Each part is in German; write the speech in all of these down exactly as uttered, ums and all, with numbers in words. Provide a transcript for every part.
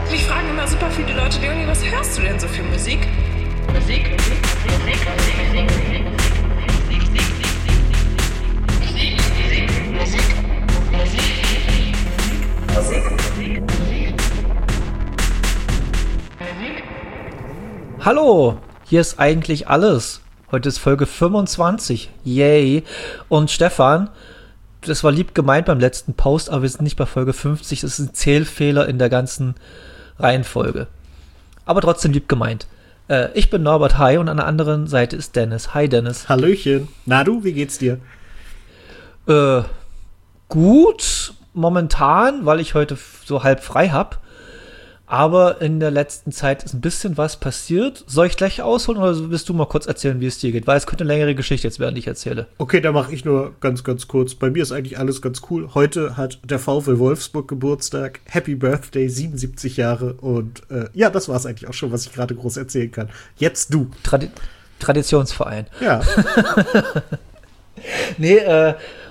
Mich fragen immer super viele Leute, Leonie, was hörst du denn so für Musik? Musik, Musik, Musik, Musik, Musik, Musik, Musik. Hallo, hier ist eigentlich alles. Heute ist Folge fünfundzwanzig. Yay. Und Stefan, das war lieb gemeint beim letzten Post, aber wir sind nicht bei Folge fünfzig. Das ist ein Zählfehler in der ganzen Reihenfolge. Aber trotzdem lieb gemeint. Äh, ich bin Norbert, hi, und an der anderen Seite ist Dennis. Hi, Dennis. Hallöchen. Na du, wie geht's dir? Äh, gut, momentan, weil ich heute so halb frei habe. Aber in der letzten Zeit ist ein bisschen was passiert. Soll ich gleich ausholen oder willst du mal kurz erzählen, wie es dir geht? Weil es könnte eine längere Geschichte jetzt werden, die ich erzähle. Okay, da mache ich nur ganz, ganz kurz. Bei mir ist eigentlich alles ganz cool. Heute hat der VfL Wolfsburg Geburtstag. Happy Birthday, siebenundsiebzig Jahre. Und äh, ja, das war es eigentlich auch schon, was ich gerade groß erzählen kann. Jetzt du. Tradi- Traditionsverein. Ja. nee, äh,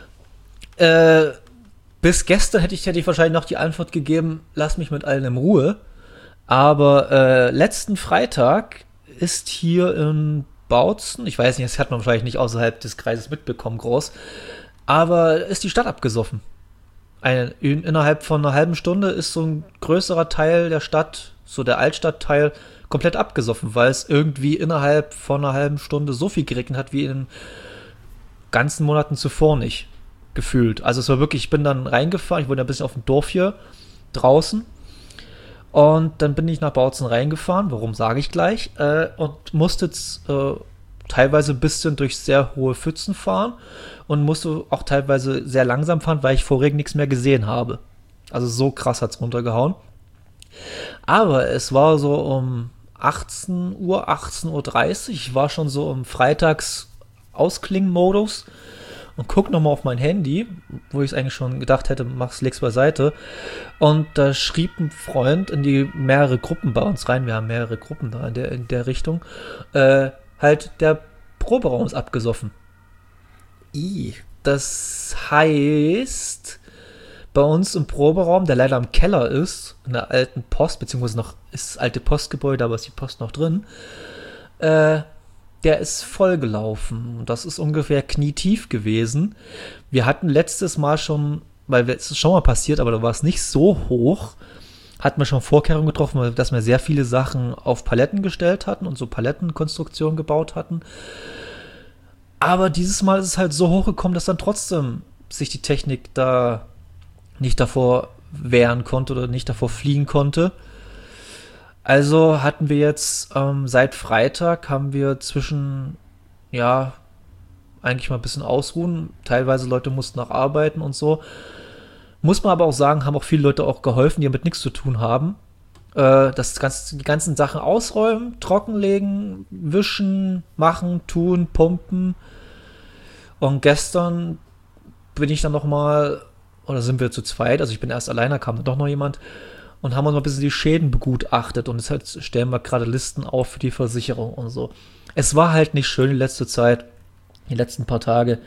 äh, bis gestern hätte ich, hätte ich wahrscheinlich noch die Antwort gegeben, lass mich mit allen in Ruhe. Aber äh, letzten Freitag ist hier in Bautzen, ich weiß nicht, das hat man wahrscheinlich nicht außerhalb des Kreises mitbekommen, groß, aber ist die Stadt abgesoffen. Ein, in, innerhalb von einer halben Stunde ist so ein größerer Teil der Stadt, so der Altstadtteil, komplett abgesoffen, weil es irgendwie innerhalb von einer halben Stunde so viel geregnet hat wie in den ganzen Monaten zuvor nicht. Gefühlt. Also es war wirklich, ich bin dann reingefahren, ich wohne ein bisschen auf dem Dorf hier draußen und dann bin ich nach Bautzen reingefahren, warum sage ich gleich, äh, und musste jetzt äh, teilweise ein bisschen durch sehr hohe Pfützen fahren und musste auch teilweise sehr langsam fahren, weil ich vor Regen nichts mehr gesehen habe. Also so krass hat es runtergehauen. Aber es war so um achtzehn Uhr, achtzehn Uhr dreißig, ich war schon so im Freitags-Ausklingen-Modus und guck nochmal auf mein Handy, wo ich es eigentlich schon gedacht hätte, mach's, leg's beiseite. Und da schrieb ein Freund in die mehrere Gruppen bei uns rein, wir haben mehrere Gruppen da in der, in der Richtung, äh, halt der Proberaum ist abgesoffen. I. Das heißt, bei uns im Proberaum, der leider im Keller ist, in der alten Post, beziehungsweise noch ist das alte Postgebäude, aber ist die Post noch drin, äh, der ist vollgelaufen. Das ist ungefähr knietief gewesen. Wir hatten letztes Mal schon, weil es ist schon mal passiert, aber da war es nicht so hoch, hatten wir schon Vorkehrungen getroffen, dass wir sehr viele Sachen auf Paletten gestellt hatten und so Palettenkonstruktionen gebaut hatten. Aber dieses Mal ist es halt so hochgekommen, dass dann trotzdem sich die Technik da nicht davor wehren konnte oder nicht davor fliehen konnte. Also hatten wir jetzt ähm, seit Freitag haben wir zwischen, ja, eigentlich mal ein bisschen ausruhen. Teilweise Leute mussten noch arbeiten und so. Muss man aber auch sagen, haben auch viele Leute auch geholfen, die damit nichts zu tun haben. Äh, das ganze, die ganzen Sachen ausräumen, trockenlegen, wischen, machen, tun, pumpen. Und gestern bin ich dann noch mal, oder sind wir zu zweit, also ich bin erst alleine, kam dann doch noch jemand, und haben uns mal ein bisschen die Schäden begutachtet und deshalb stellen wir gerade Listen auf für die Versicherung und so. Es war halt nicht schön die letzte Zeit, die letzten paar Tage.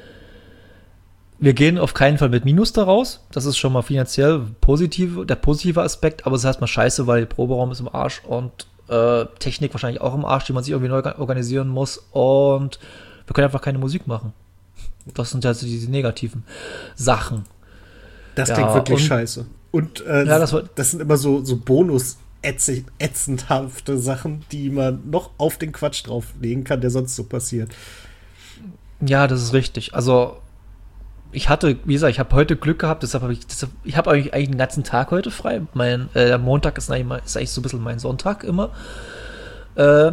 Wir gehen auf keinen Fall mit Minus daraus. Das ist schon mal finanziell positiv, der positive Aspekt, aber es ist erstmal scheiße, weil der Proberaum ist im Arsch und äh, Technik wahrscheinlich auch im Arsch, die man sich irgendwie neu organisieren muss und wir können einfach keine Musik machen. Das sind also diese negativen Sachen. Das ja, klingt wirklich und, scheiße. Und äh, ja, das, war, das sind immer so, so bonus-ätzendhafte Sachen, die man noch auf den Quatsch drauflegen kann, der sonst so passiert. Ja, das ist richtig. Also ich hatte, wie gesagt, ich habe heute Glück gehabt, deshalb habe ich, deshalb, ich habe eigentlich, eigentlich den ganzen Tag heute frei. Mein äh, Montag ist eigentlich, mal, ist eigentlich so ein bisschen mein Sonntag immer. Äh,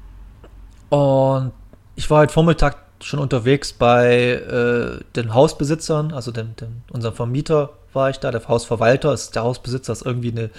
und ich war heute Vormittag schon unterwegs bei äh, den Hausbesitzern, also den, den, unserem Vermieter war ich da, der Hausverwalter, ist der Hausbesitzer, ist irgendwie eine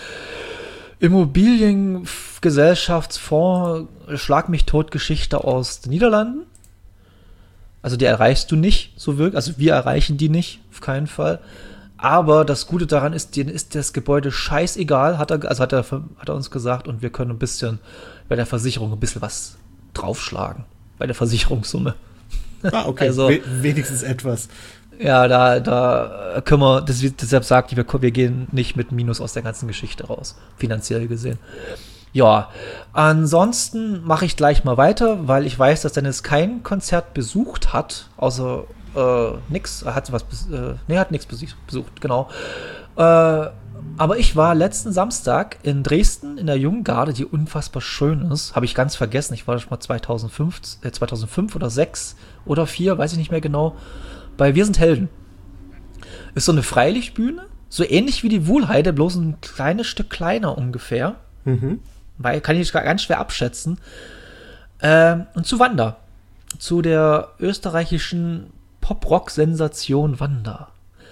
Immobiliengesellschaftsfonds, Schlag mich tot Geschichte aus den Niederlanden. Also die erreichst du nicht so wirklich, also wir erreichen die nicht, auf keinen Fall. Aber das Gute daran ist, denen ist das Gebäude scheißegal, hat er, also hat er, hat er uns gesagt, und wir können ein bisschen bei der Versicherung ein bisschen was draufschlagen, bei der Versicherungssumme. Ah, okay, also, We- wenigstens etwas. Ja, da, da können wir, das, deshalb sagt die, wir, wir gehen nicht mit Minus aus der ganzen Geschichte raus, finanziell gesehen. Ja, ansonsten mache ich gleich mal weiter, weil ich weiß, dass Dennis kein Konzert besucht hat, außer äh, nix, er hat was, äh, nee, hat nichts besucht, genau. Äh, aber ich war letzten Samstag in Dresden in der Jungen Garde, die unfassbar schön ist, habe ich ganz vergessen, ich war schon mal zweitausendfünf, äh, zweitausendfünf oder sechs oder vier, weiß ich nicht mehr genau, bei Wir sind Helden. Ist so eine Freilichtbühne, so ähnlich wie die Wuhlheide, bloß ein kleines Stück kleiner ungefähr. Mhm. Weil kann ich ganz schwer abschätzen. Ähm, und zu Wanda. Zu der österreichischen Pop-Rock-Sensation Wanda.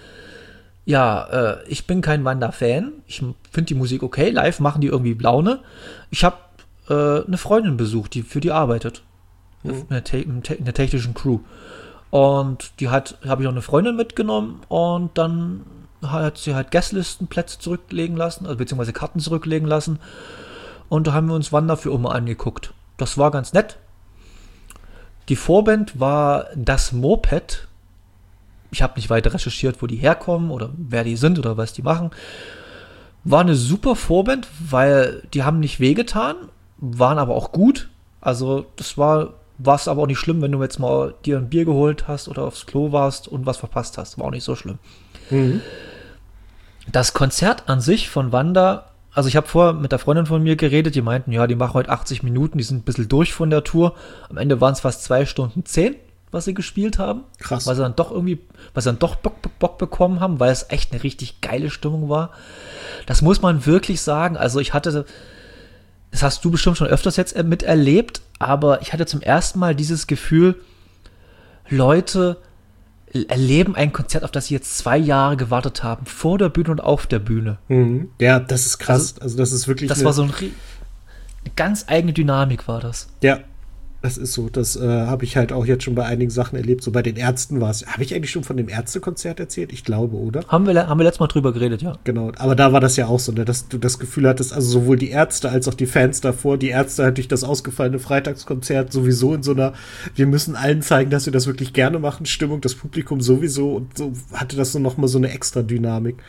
Ja, äh, ich bin kein Wanda-Fan. Ich finde die Musik okay. Live machen die irgendwie Laune. Ich habe äh, eine Freundin besucht, die für die arbeitet. Mhm. In, der te- in der technischen Crew. Und die hat, habe ich auch eine Freundin mitgenommen und dann hat sie halt Guestlistenplätze zurücklegen lassen, also beziehungsweise Karten zurücklegen lassen. Und da haben wir uns Wanda für immer angeguckt. Das war ganz nett. Die Vorband war Das Moped. Ich habe nicht weiter recherchiert, wo die herkommen oder wer die sind oder was die machen. War eine super Vorband, weil die haben nicht wehgetan, waren aber auch gut. Also das war war es aber auch nicht schlimm, wenn du jetzt mal dir ein Bier geholt hast oder aufs Klo warst und was verpasst hast. War auch nicht so schlimm. Mhm. Das Konzert an sich von Wanda, also ich habe vorher mit der Freundin von mir geredet, die meinten, ja, die machen heute achtzig Minuten, die sind ein bisschen durch von der Tour. Am Ende waren es fast zwei Stunden zehn, was sie gespielt haben. Krass. Weil sie dann doch irgendwie, weil sie dann doch Bock, Bock, Bock bekommen haben, weil es echt eine richtig geile Stimmung war. Das muss man wirklich sagen. Also ich hatte, das hast du bestimmt schon öfters jetzt miterlebt, aber ich hatte zum ersten Mal dieses Gefühl, Leute erleben ein Konzert, auf das sie jetzt zwei Jahre gewartet haben, vor der Bühne und auf der Bühne. Mhm. Ja, das ist krass. Also, also das ist wirklich Das war so ein, eine ganz eigene Dynamik war das. Ja, das ist so. Das äh, habe ich halt auch jetzt schon bei einigen Sachen erlebt. So bei den Ärzten war es. Habe ich eigentlich schon von dem Ärztekonzert erzählt? Ich glaube, oder? Haben wir, haben wir letztes Mal drüber geredet, ja. Genau. Aber da war das ja auch so, ne, dass du das Gefühl hattest, also sowohl die Ärzte als auch die Fans davor, die Ärzte halt durch das ausgefallene Freitagskonzert sowieso in so einer, wir müssen allen zeigen, dass wir das wirklich gerne machen, Stimmung, das Publikum sowieso, und so hatte das so nochmal so eine extra Dynamik.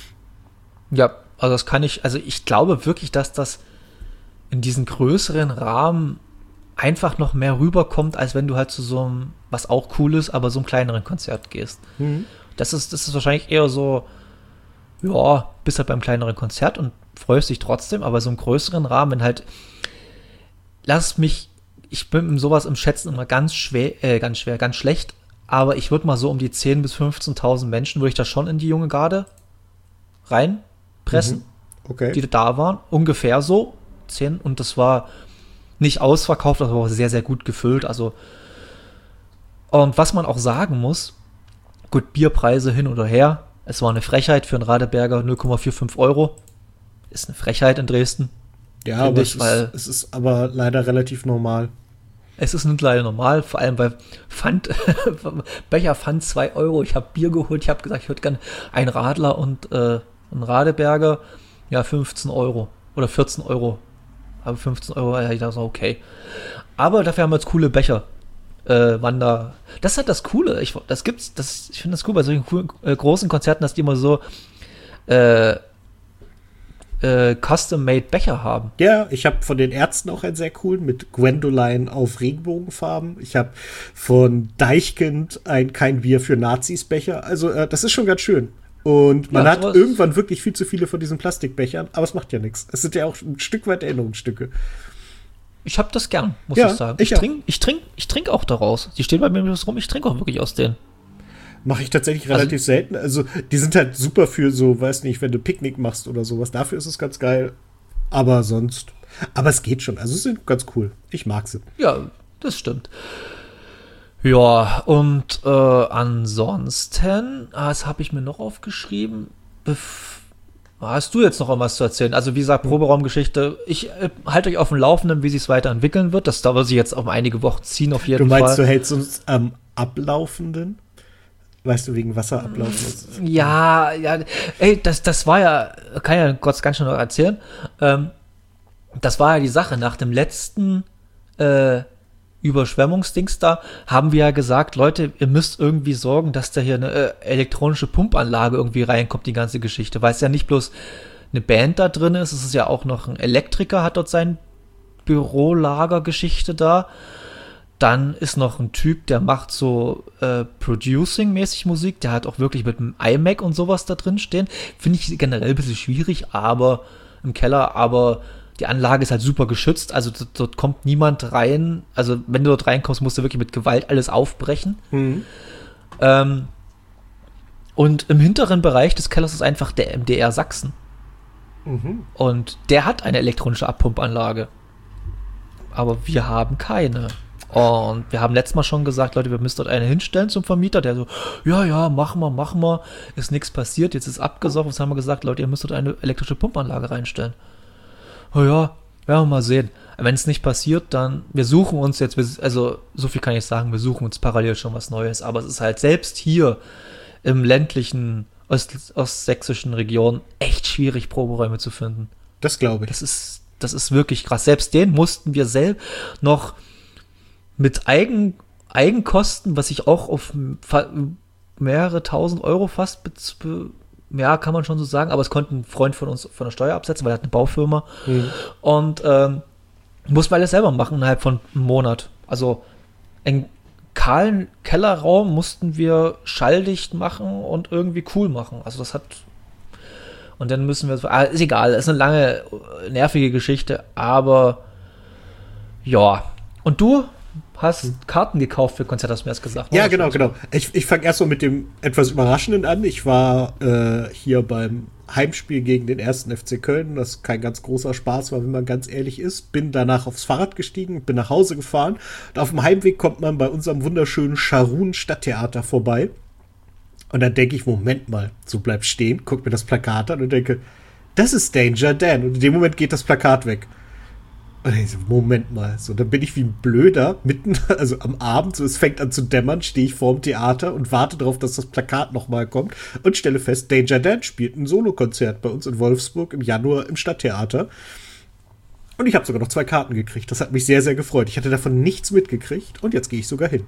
Ja, also das kann ich, also ich glaube wirklich, dass das in diesen größeren Rahmen einfach noch mehr rüberkommt, als wenn du halt zu so einem, was auch cool ist, aber so einem kleineren Konzert gehst. Mhm. Das ist, das ist wahrscheinlich eher so, ja, bist halt beim kleineren Konzert und freust dich trotzdem, aber so im größeren Rahmen, wenn halt, lass mich, ich bin in sowas im Schätzen immer ganz schwer, äh, ganz schwer, ganz schlecht, aber ich würde mal so um die zehntausend bis fünfzehntausend Menschen, würde ich da schon in die junge Garde reinpressen, mhm. Okay. Die da waren, ungefähr so, zehn, und das war nicht ausverkauft, aber auch sehr, sehr gut gefüllt. Also, und was man auch sagen muss, gut, Bierpreise hin oder her, es war eine Frechheit für einen Radeberger, null Komma fünfundvierzig Euro. Ist eine Frechheit in Dresden. Ja, aber ich, es, weil ist, es ist aber leider relativ normal. Es ist nicht leider normal, vor allem bei Pfand, Becher Pfand zwei Euro. Ich habe Bier geholt, ich habe gesagt, ich würde gerne einen Radler und äh, einen Radeberger, ja, fünfzehn Euro oder vierzehn Euro. Aber fünfzehn Euro, ja, ich dachte so, okay. Aber dafür haben wir jetzt coole Becher. Äh, Wanda. Das ist halt das Coole. Ich, das gibt's, das, ich finde das cool bei solchen coolen, äh, großen Konzerten, dass die immer so äh, äh, Custom-Made Becher haben. Ja, ich habe von den Ärzten auch einen sehr coolen mit Gwendoline auf Regenbogenfarben. Ich habe von Deichkind ein Kein Bier für Nazis Becher. Also äh, das ist schon ganz schön. Und man ja, hat irgendwann wirklich viel zu viele von diesen Plastikbechern, aber es macht ja nichts. Es sind ja auch ein Stück weit Erinnerungsstücke. Ich hab das gern, muss ja, ich sagen. Ich, ich trinke ich trink, ich trink auch daraus. Die stehen bei mir rum, ich trinke auch wirklich aus denen. Mache ich tatsächlich relativ also, selten. Also die sind halt super für so, weiß nicht, wenn du Picknick machst oder sowas. Dafür ist es ganz geil. Aber sonst, aber es geht schon. Also sie sind ganz cool. Ich mag sie. Ja, das stimmt. Ja, und äh, ansonsten, was habe ich mir noch aufgeschrieben? Bef- Hast du jetzt noch irgendwas zu erzählen? Also wie gesagt, Proberaumgeschichte. Ich äh, halte euch auf dem Laufenden, wie sich es weiterentwickeln wird. Das dauert sich jetzt um einige Wochen ziehen auf jeden Fall. Du meinst, Fall. Du hältst uns am Ablaufenden? Weißt du, wegen Wasserablaufen? Ja, ja. Ey, das, das war ja, kann ja Gott ganz schön noch erzählen. Ähm, das war ja die Sache nach dem letzten äh, Überschwemmungsdings da, haben wir ja gesagt, Leute, ihr müsst irgendwie sorgen, dass da hier eine äh, elektronische Pumpanlage irgendwie reinkommt, die ganze Geschichte. Weil es ja nicht bloß eine Band da drin ist, es ist ja auch noch ein Elektriker, hat dort sein Bürolagergeschichte da. Dann ist noch ein Typ, der macht so äh, Producing-mäßig Musik, der hat auch wirklich mit einem iMac und sowas da drin stehen. Finde ich generell ein bisschen schwierig, aber im Keller, aber die Anlage ist halt super geschützt, also dort, dort kommt niemand rein. Also wenn du dort reinkommst, musst du wirklich mit Gewalt alles aufbrechen. Mhm. Ähm, und im hinteren Bereich des Kellers ist einfach der M D R Sachsen. Mhm. Und der hat eine elektronische Abpumpanlage. Aber wir haben keine. Und wir haben letztes Mal schon gesagt, Leute, wir müssen dort eine hinstellen zum Vermieter, der so, ja, ja, machen wir, machen wir, ist nichts passiert, jetzt ist abgesoffen. Jetzt haben wir gesagt, Leute, ihr müsst dort eine elektrische Pumpanlage reinstellen. Oh ja, werden wir mal sehen. Wenn es nicht passiert, dann, wir suchen uns jetzt, also so viel kann ich sagen, wir suchen uns parallel schon was Neues, aber es ist halt selbst hier im ländlichen Ost, ostsächsischen Region echt schwierig, Proberäume zu finden. Das glaube ich. Das ist, das ist wirklich krass. Selbst den mussten wir selbst noch mit Eigen, Eigenkosten, was ich auch auf mehrere tausend Euro fast be- be- ja, kann man schon so sagen, aber es konnte ein Freund von uns von der Steuer absetzen, weil er hat eine Baufirma. Mhm. Und ähm, mussten wir alles selber machen innerhalb von einem Monat. Also einen kahlen Kellerraum mussten wir schalldicht machen und irgendwie cool machen. Also das hat und dann müssen wir, ah, ist egal, ist eine lange, nervige Geschichte, aber ja. Und du hast Karten gekauft für Konzerte, hast du mir erst gesagt. Ja, genau, genau. Ich, ich fange erst mal mit dem etwas Überraschenden an. Ich war äh, hier beim Heimspiel gegen den ersten F C Köln, das kein ganz großer Spaß war, wenn man ganz ehrlich ist. Bin danach aufs Fahrrad gestiegen, bin nach Hause gefahren. Und auf dem Heimweg kommt man bei unserem wunderschönen Scharun Stadttheater vorbei. Und dann denke ich, Moment mal, so bleib stehen, guck mir das Plakat an und denke, das ist Danger Dan. Und in dem Moment geht das Plakat weg. Und ich so, Moment mal, so, dann bin ich wie ein Blöder, mitten, also am Abend, so, es fängt an zu dämmern, stehe ich vorm Theater und warte darauf, dass das Plakat nochmal kommt und stelle fest, Danger Dan spielt ein Solokonzert bei uns in Wolfsburg im Januar im Stadttheater. Und ich habe sogar noch zwei Karten gekriegt. Das hat mich sehr, sehr gefreut. Ich hatte davon nichts mitgekriegt und jetzt gehe ich sogar hin.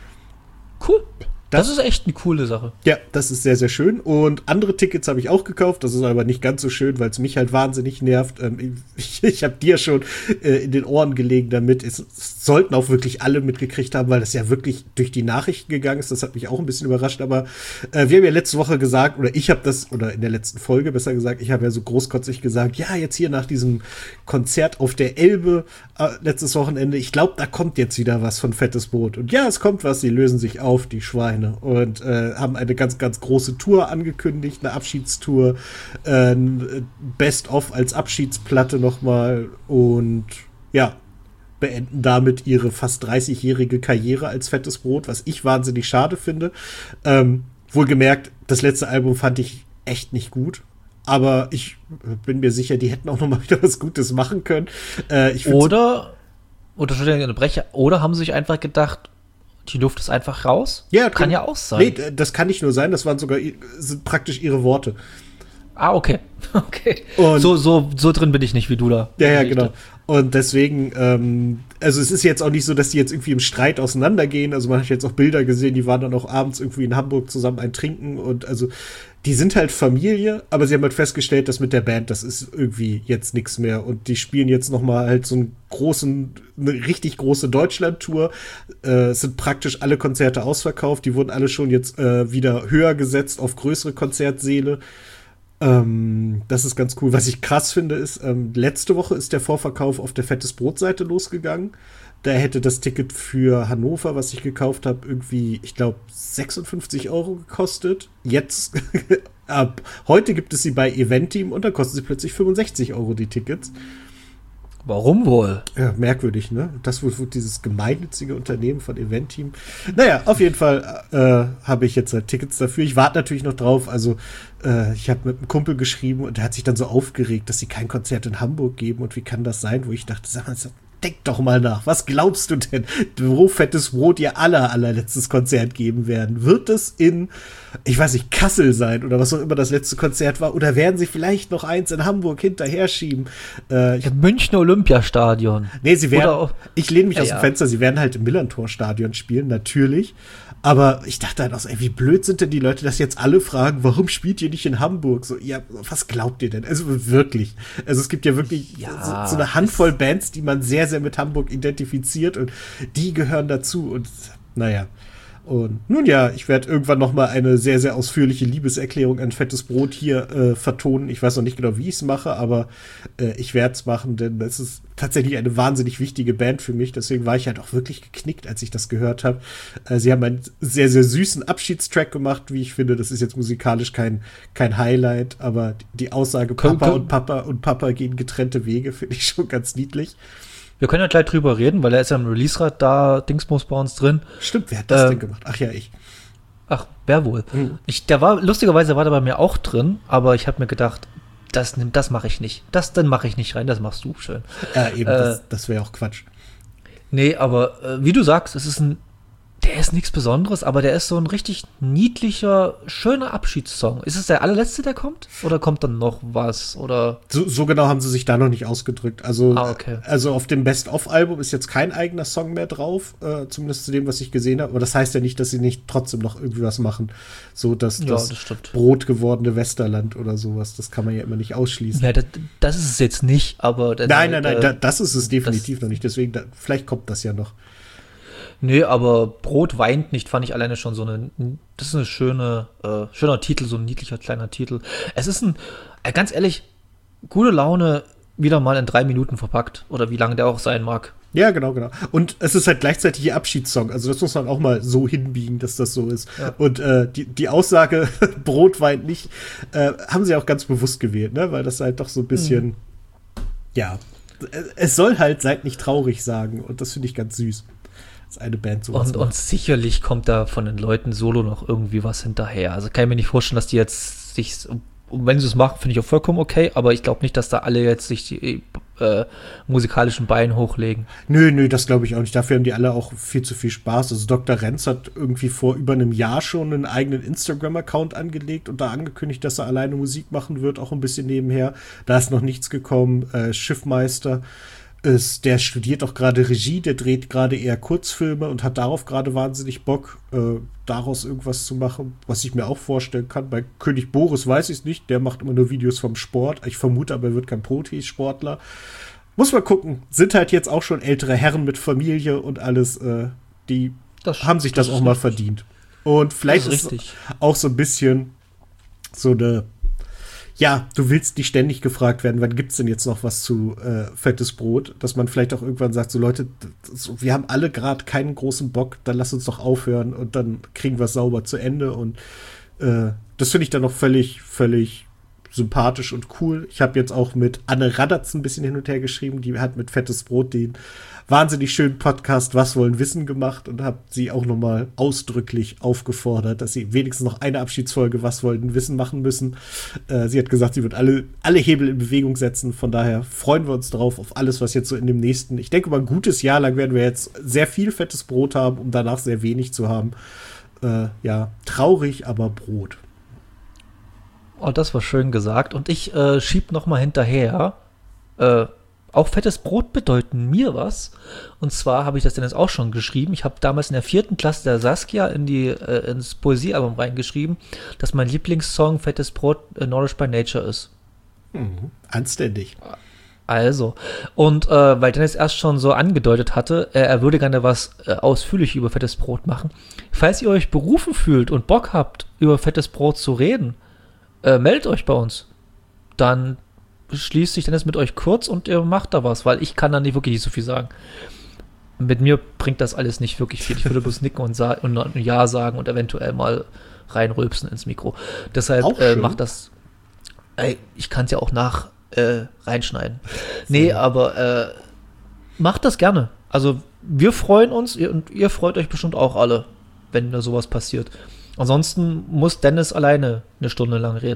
Cool. Das, das ist echt eine coole Sache. Ja, das ist sehr, sehr schön. Und andere Tickets habe ich auch gekauft. Das ist aber nicht ganz so schön, weil es mich halt wahnsinnig nervt. Ähm, ich ich habe dir schon äh, in den Ohren gelegen damit. Es, es sollten auch wirklich alle mitgekriegt haben, weil das ja wirklich durch die Nachrichten gegangen ist. Das hat mich auch ein bisschen überrascht. Aber äh, wir haben ja letzte Woche gesagt, oder ich habe das, oder in der letzten Folge besser gesagt, ich habe ja so großkotzig gesagt, ja, jetzt hier nach diesem Konzert auf der Elbe äh, letztes Wochenende, ich glaube, da kommt jetzt wieder was von Fettes Brot. Und ja, es kommt was, sie lösen sich auf, die Schweine. Und äh, haben eine ganz, ganz große Tour angekündigt, eine Abschiedstour, äh, Best-of als Abschiedsplatte nochmal und ja, beenden damit ihre fast dreißigjährige Karriere als Fettes Brot, was ich wahnsinnig schade finde. Ähm, wohlgemerkt, das letzte Album fand ich echt nicht gut. Aber ich bin mir sicher, die hätten auch noch mal wieder was Gutes machen können. Äh, ich oder, oder, oder haben sie sich einfach gedacht, die Luft ist einfach raus? Ja, kann ja auch sein. Nee, das kann nicht nur sein, das waren sogar sind praktisch ihre Worte. Ah, okay. Okay. Und so, so, so drin bin ich nicht wie du da. Ja, ja, genau. Und deswegen, ähm, also es ist jetzt auch nicht so, dass die jetzt irgendwie im Streit auseinandergehen. Also man hat jetzt auch Bilder gesehen, die waren dann auch abends irgendwie in Hamburg zusammen ein Trinken und also die sind halt Familie, aber sie haben halt festgestellt, dass mit der Band, das ist irgendwie jetzt nichts mehr. Und die spielen jetzt noch mal halt so einen großen, eine richtig große Deutschland-Tour. Äh, es sind praktisch alle Konzerte ausverkauft. Die wurden alle schon jetzt äh, wieder höher gesetzt auf größere Konzertsäle. Ähm, das ist ganz cool. Was ich krass finde, ist, ähm, letzte Woche ist der Vorverkauf auf der Fettes Brot-Seite losgegangen. Da hätte das Ticket für Hannover, was ich gekauft habe, irgendwie, ich glaube, sechsundfünfzig Euro gekostet. Jetzt, ab heute gibt es sie bei Eventim und dann kosten sie plötzlich fünfundsechzig Euro die Tickets. Warum wohl? Ja, merkwürdig, ne? Das wird, wird dieses gemeinnützige Unternehmen von Eventim. Naja, auf jeden Fall äh, habe ich jetzt halt Tickets dafür. Ich warte natürlich noch drauf. Also äh, ich habe mit einem Kumpel geschrieben und der hat sich dann so aufgeregt, dass sie kein Konzert in Hamburg geben und wie kann das sein? Wo ich dachte, sag mal, denk doch mal nach. Was glaubst du denn, wo Fettes Brot ihr aller, allerletztes Konzert geben werden? Wird es in, ich weiß nicht, Kassel sein oder was auch immer das letzte Konzert war? Oder werden sie vielleicht noch eins in Hamburg hinterher schieben? Äh, Im Münchner Olympiastadion. Nee, sie werden, auch, ich lehne mich ja, aus dem ja. Fenster, sie werden halt im Millantor-Stadion spielen, natürlich. Aber ich dachte halt auch so, ey, wie blöd sind denn die Leute, dass jetzt alle fragen, warum spielt ihr nicht in Hamburg? So, ja, was glaubt ihr denn? Also wirklich. Also es gibt ja wirklich Ja, so, so eine Handvoll Bands, die man sehr, sehr mit Hamburg identifiziert und die gehören dazu und naja. Und nun ja, ich werde irgendwann noch mal eine sehr, sehr ausführliche Liebeserklärung an Fettes Brot hier äh, vertonen. Ich weiß noch nicht genau, wie ich es mache, aber äh, ich werde es machen, denn das ist tatsächlich eine wahnsinnig wichtige Band für mich. Deswegen war ich halt auch wirklich geknickt, als ich das gehört habe. Äh, sie haben einen sehr, sehr süßen Abschiedstrack gemacht, wie ich finde. Das ist jetzt musikalisch kein, kein Highlight, aber die Aussage Papa Komm, komm. und Papa und Papa gehen getrennte Wege finde ich schon ganz niedlich. Wir können ja gleich drüber reden, weil er ist ja im Release-Rad da, Dingsbums bei uns drin. Stimmt, wer hat das Ähm, denn gemacht? Ach ja, ich. Ach, wer wohl? Mhm. Ich, der war, lustigerweise war der bei mir auch drin, aber ich habe mir gedacht, das, nimm- das mache ich nicht. Das, dann mache ich nicht rein, das machst du schön. Ja, eben, Äh, das, das wäre auch Quatsch. Nee, aber äh, wie du sagst, es ist ein, der ist nichts Besonderes, aber der ist so ein richtig niedlicher, schöner Abschiedssong. Ist es der allerletzte, der kommt? Oder kommt dann noch was? Oder So, so genau haben sie sich da noch nicht ausgedrückt. Also, Ah, okay. also auf dem Best-of-Album ist jetzt kein eigener Song mehr drauf, äh, zumindest zu dem, was ich gesehen habe. Aber das heißt ja nicht, dass sie nicht trotzdem noch irgendwie was machen. So, dass Ja, das, das stimmt. Brot gewordene Westerland oder sowas, das kann man ja immer nicht ausschließen. ja, das, das ist es jetzt nicht, aber der, nein, nein, nein, der, da, das ist es definitiv noch nicht. Deswegen, da, vielleicht kommt das ja noch. Nee, aber Brot weint nicht, fand ich alleine schon so eine, das ist eine schöne, äh, schöner Titel, so ein niedlicher kleiner Titel. Es ist ein, äh, ganz ehrlich, gute Laune wieder mal in drei Minuten verpackt oder wie lange der auch sein mag. Ja, genau, genau. Und es ist halt gleichzeitig ihr Abschiedssong. Also das muss man auch mal so hinbiegen, dass das so ist. Ja. Und äh, die, die Aussage, Brot weint nicht, äh, haben sie auch ganz bewusst gewählt, ne? Weil das halt doch so ein bisschen, Mhm. ja, es soll halt seid nicht traurig sagen. Und das finde ich ganz süß. Dass eine Band sowas Und, und sicherlich kommt da von den Leuten solo noch irgendwie was hinterher. Also kann ich mir nicht vorstellen, dass die jetzt sich, und wenn sie es machen, finde ich auch vollkommen okay, aber ich glaube nicht, dass da alle jetzt sich die äh, musikalischen Beine hochlegen. Nö, nö, das glaube ich auch nicht. Dafür haben die alle auch viel zu viel Spaß. Also Doktor Renz hat irgendwie vor über einem Jahr schon einen eigenen Instagram-Account angelegt und da angekündigt, dass er alleine Musik machen wird, auch ein bisschen nebenher. Da ist noch nichts gekommen. Äh, Schiffmeister ist, der studiert auch gerade Regie, der dreht gerade eher Kurzfilme und hat darauf gerade wahnsinnig Bock, äh, daraus irgendwas zu machen, was ich mir auch vorstellen kann. Bei König Boris weiß ich es nicht, der macht immer nur Videos vom Sport. Ich vermute aber, er wird kein Profi-Sportler. Muss man gucken. Sind halt jetzt auch schon ältere Herren mit Familie und alles, äh, die Das- haben sich das, das auch ist mal richtig. verdient. Und vielleicht Das ist ist richtig. auch so ein bisschen so eine, ja, du willst nicht ständig gefragt werden, wann gibt's denn jetzt noch was zu äh, Fettes Brot, dass man vielleicht auch irgendwann sagt, so Leute, das, wir haben alle gerade keinen großen Bock, dann lass uns doch aufhören und dann kriegen wir es sauber zu Ende und äh, das finde ich dann noch völlig, völlig sympathisch und cool. Ich habe jetzt auch mit Anne Radatz ein bisschen hin und her geschrieben, die hat mit Fettes Brot den wahnsinnig schönen Podcast Was wollen wissen gemacht und habe sie auch nochmal ausdrücklich aufgefordert, dass sie wenigstens noch eine Abschiedsfolge Was wollen wissen machen müssen. Äh, sie hat gesagt, sie wird alle, alle Hebel in Bewegung setzen. Von daher freuen wir uns drauf auf alles, was jetzt so in dem nächsten, ich denke mal ein gutes Jahr lang werden wir jetzt sehr viel fettes Brot haben, um danach sehr wenig zu haben. Äh, ja, traurig, aber Brot. Oh, das war schön gesagt. Und ich äh, schieb noch mal hinterher. Äh, auch fettes Brot bedeuten mir was. Und zwar habe ich das denn jetzt auch schon geschrieben. Ich habe damals in der vierten Klasse der Saskia in die, äh, ins Poesiealbum reingeschrieben, dass mein Lieblingssong Fettes Brot äh, Nordisch by Nature ist. Mhm. Anständig. Also, und äh, weil Dennis erst schon so angedeutet hatte, äh, er würde gerne was äh, ausführlich über fettes Brot machen. Falls ihr euch berufen fühlt und Bock habt, über fettes Brot zu reden, äh, meldet euch bei uns. Dann schließt sich Dennis mit euch kurz und ihr macht da was, weil ich kann da nicht wirklich nicht so viel sagen. Mit mir bringt das alles nicht wirklich viel. Ich würde bloß nicken und, sa- und ein Ja sagen und eventuell mal reinrülpsen ins Mikro. Deshalb Auch äh, schön. macht das. Ey, ich kann es ja auch nach äh, reinschneiden. Nee, aber äh, macht das gerne. Also wir freuen uns ihr, und ihr freut euch bestimmt auch alle, wenn da sowas passiert. Ansonsten muss Dennis alleine eine Stunde lang reden.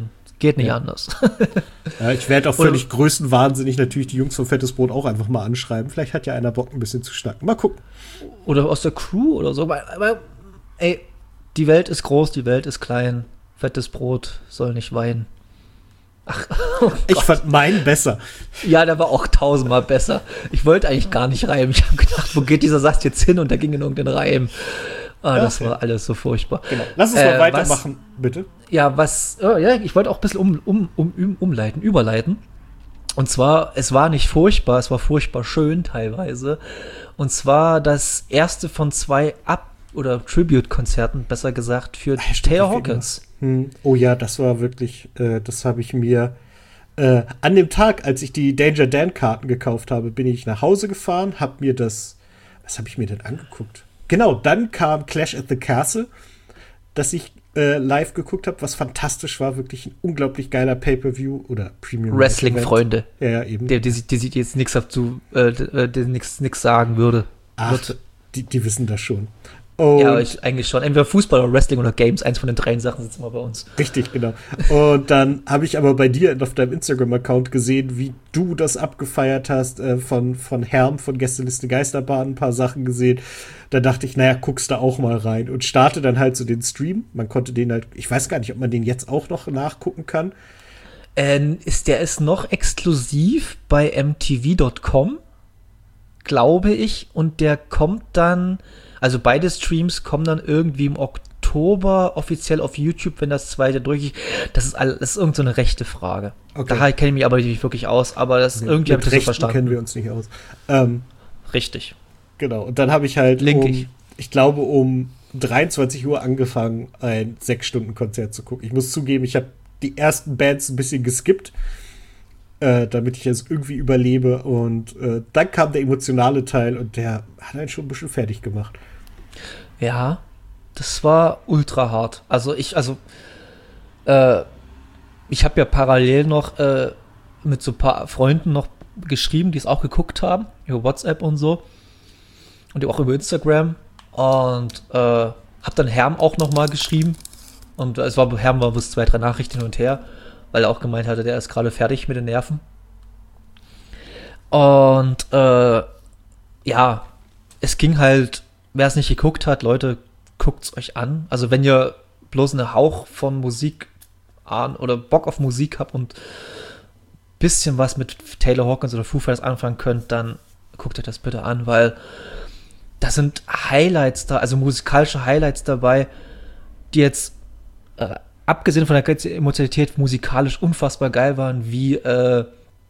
Geht nicht ja. anders. Ja, ich werde auch völlig größenwahnsinnig natürlich die Jungs von Fettes Brot auch einfach mal anschreiben. Vielleicht hat ja einer Bock, ein bisschen zu schnacken. Mal gucken. Oder aus der Crew oder so. Aber, aber ey, die Welt ist groß, die Welt ist klein. Fettes Brot soll nicht weinen. Ach, oh ich fand meinen besser. Ja, der war auch tausendmal besser. Ich wollte eigentlich gar nicht reimen. Ich habe gedacht, wo geht dieser Satz jetzt hin? Und da ging in irgendeinen Reim. Ah, das okay. war alles so furchtbar. Genau. Lass uns äh, mal weitermachen, was, bitte. Ja, was, oh, ja, ich wollte auch ein bisschen um, um, um, um, umleiten, überleiten. Und zwar, es war nicht furchtbar, es war furchtbar schön teilweise. Und zwar das erste von zwei Ab- oder Tribute-Konzerten, besser gesagt, für Ach, Taylor Hawkins. Hm. Oh ja, das war wirklich, äh, das habe ich mir äh, an dem Tag, als ich die Danger Dan-Karten gekauft habe, bin ich nach Hause gefahren, habe mir das, was habe ich mir denn angeguckt? Genau, dann kam Clash at the Castle, das ich äh, live geguckt habe, was fantastisch war, wirklich ein unglaublich geiler Pay-Per-View oder Premium Wrestling-Freunde. Ja, ja, eben. Der, die, die, die jetzt nichts dazu, äh, der nichts sagen würde. Ach, wird. Die, die wissen das schon. Und ja, ich, eigentlich schon. Entweder Fußball oder Wrestling oder Games. Eins von den drei Sachen sitzen wir bei uns. Richtig, genau. Und dann habe ich aber bei dir auf deinem Instagram-Account gesehen, wie du das abgefeiert hast, äh, von, von Herm, von Gästeliste Geisterbahn, ein paar Sachen gesehen. Da dachte ich, naja, guckst da auch mal rein. Und starte dann halt so den Stream. Man konnte den halt, ich weiß gar nicht, ob man den jetzt auch noch nachgucken kann. Ähm, ist der ist noch exklusiv bei M T V Punkt com, glaube ich. Und der kommt dann, also beide Streams kommen dann irgendwie im Oktober offiziell auf YouTube, wenn das zweite durch ist. Das ist, all, das ist irgend so eine rechte Frage. Okay. Da kenne ich mich aber nicht wirklich aus, aber das okay. irgendwie habe ich das so verstanden. Kennen wir uns nicht aus. Ähm, Richtig. Genau, und dann habe ich halt Link um, ich. ich glaube, um dreiundzwanzig Uhr angefangen, ein sechs Stunden Konzert zu gucken. Ich muss zugeben, ich habe die ersten Bands ein bisschen geskippt, äh, damit ich es irgendwie überlebe. Und äh, dann kam der emotionale Teil und der hat einen schon ein bisschen fertig gemacht. Ja, das war ultra hart. Also ich, also äh, ich habe ja parallel noch äh, mit so ein paar Freunden noch geschrieben, die es auch geguckt haben, über WhatsApp und so. Und auch über Instagram. Und äh, hab dann Herm auch noch mal geschrieben. Und es war Herm war bis zwei, drei Nachrichten hin und her, weil er auch gemeint hatte, der ist gerade fertig mit den Nerven. Und äh, ja, es ging halt, wer es nicht geguckt hat, Leute, guckt's euch an. Also wenn ihr bloß einen Hauch von Musik an oder Bock auf Musik habt und bisschen was mit Taylor Hawkins oder Foo Fighters anfangen könnt, dann guckt euch das bitte an, weil da sind Highlights da, also musikalische Highlights dabei, die jetzt äh, abgesehen von der ganzen Emotionalität musikalisch unfassbar geil waren, wie äh,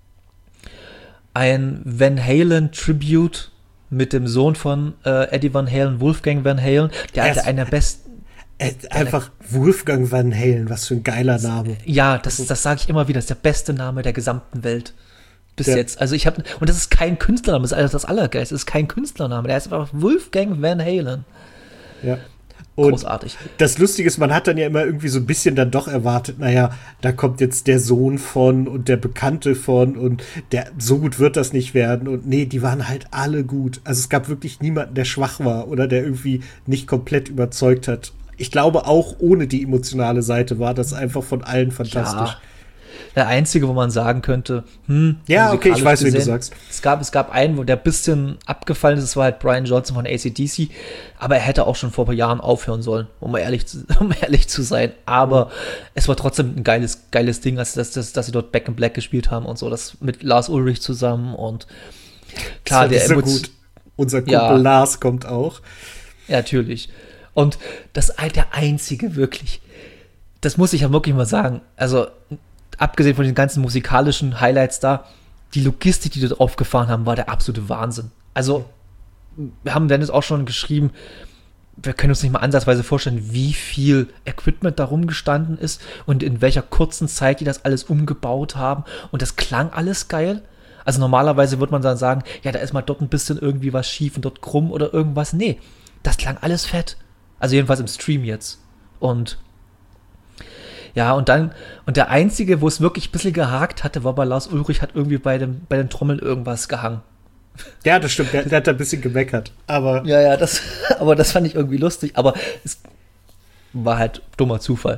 ein Van Halen Tribute mit dem Sohn von äh, Eddie Van Halen, Wolfgang Van Halen, der hatte einer der besten. Äh, einfach Wolfgang Van Halen, was für ein geiler Name. Ja, das, das sage ich immer wieder, das ist der beste Name der gesamten Welt. Bis ja. jetzt. Also ich habe, und das ist kein Künstlername, das ist das Allergeilste, das ist kein Künstlername, der heißt einfach Wolfgang Van Halen. Ja. Und großartig. Das Lustige ist, man hat dann ja immer irgendwie so ein bisschen dann doch erwartet, naja, da kommt jetzt der Sohn von und der Bekannte von und der, so gut wird das nicht werden. Und nee, die waren halt alle gut. Also es gab wirklich niemanden, der schwach war oder der irgendwie nicht komplett überzeugt hat. Ich glaube, auch ohne die emotionale Seite war das einfach von allen fantastisch. Ja. Der einzige, wo man sagen könnte, hm, ja, okay, ich weiß, gesehen, wen du sagst. Es gab, es gab einen, wo der ein bisschen abgefallen ist, das war halt Brian Johnson von A C D C, aber er hätte auch schon vor ein paar Jahren aufhören sollen, um ehrlich zu, um ehrlich zu sein. Aber mhm. es war trotzdem ein geiles, geiles Ding, also dass, dass, dass sie dort Back in Black gespielt haben und so, das mit Lars Ulrich zusammen und klar, der so gut. Unser Kumpel ja, Lars kommt auch. Ja, natürlich. Und das der einzige wirklich, das muss ich ja wirklich mal sagen, also abgesehen von den ganzen musikalischen Highlights da, die Logistik, die die drauf gefahren haben, war der absolute Wahnsinn. Also, wir haben Dennis auch schon geschrieben, wir können uns nicht mal ansatzweise vorstellen, wie viel Equipment da rumgestanden ist und in welcher kurzen Zeit die das alles umgebaut haben. Und das klang alles geil. Also normalerweise würde man dann sagen, ja, da ist mal dort ein bisschen irgendwie was schief und dort krumm oder irgendwas. Nee, das klang alles fett. Also jedenfalls im Stream jetzt. Und ja, und dann, und der Einzige, wo es wirklich ein bisschen gehakt hatte, war bei Lars Ulrich, hat irgendwie bei, dem, bei den Trommeln irgendwas gehangen. Ja, das stimmt, der, der hat ein bisschen gemeckert, aber... Ja, ja, das, aber das fand ich irgendwie lustig, aber es war halt dummer Zufall.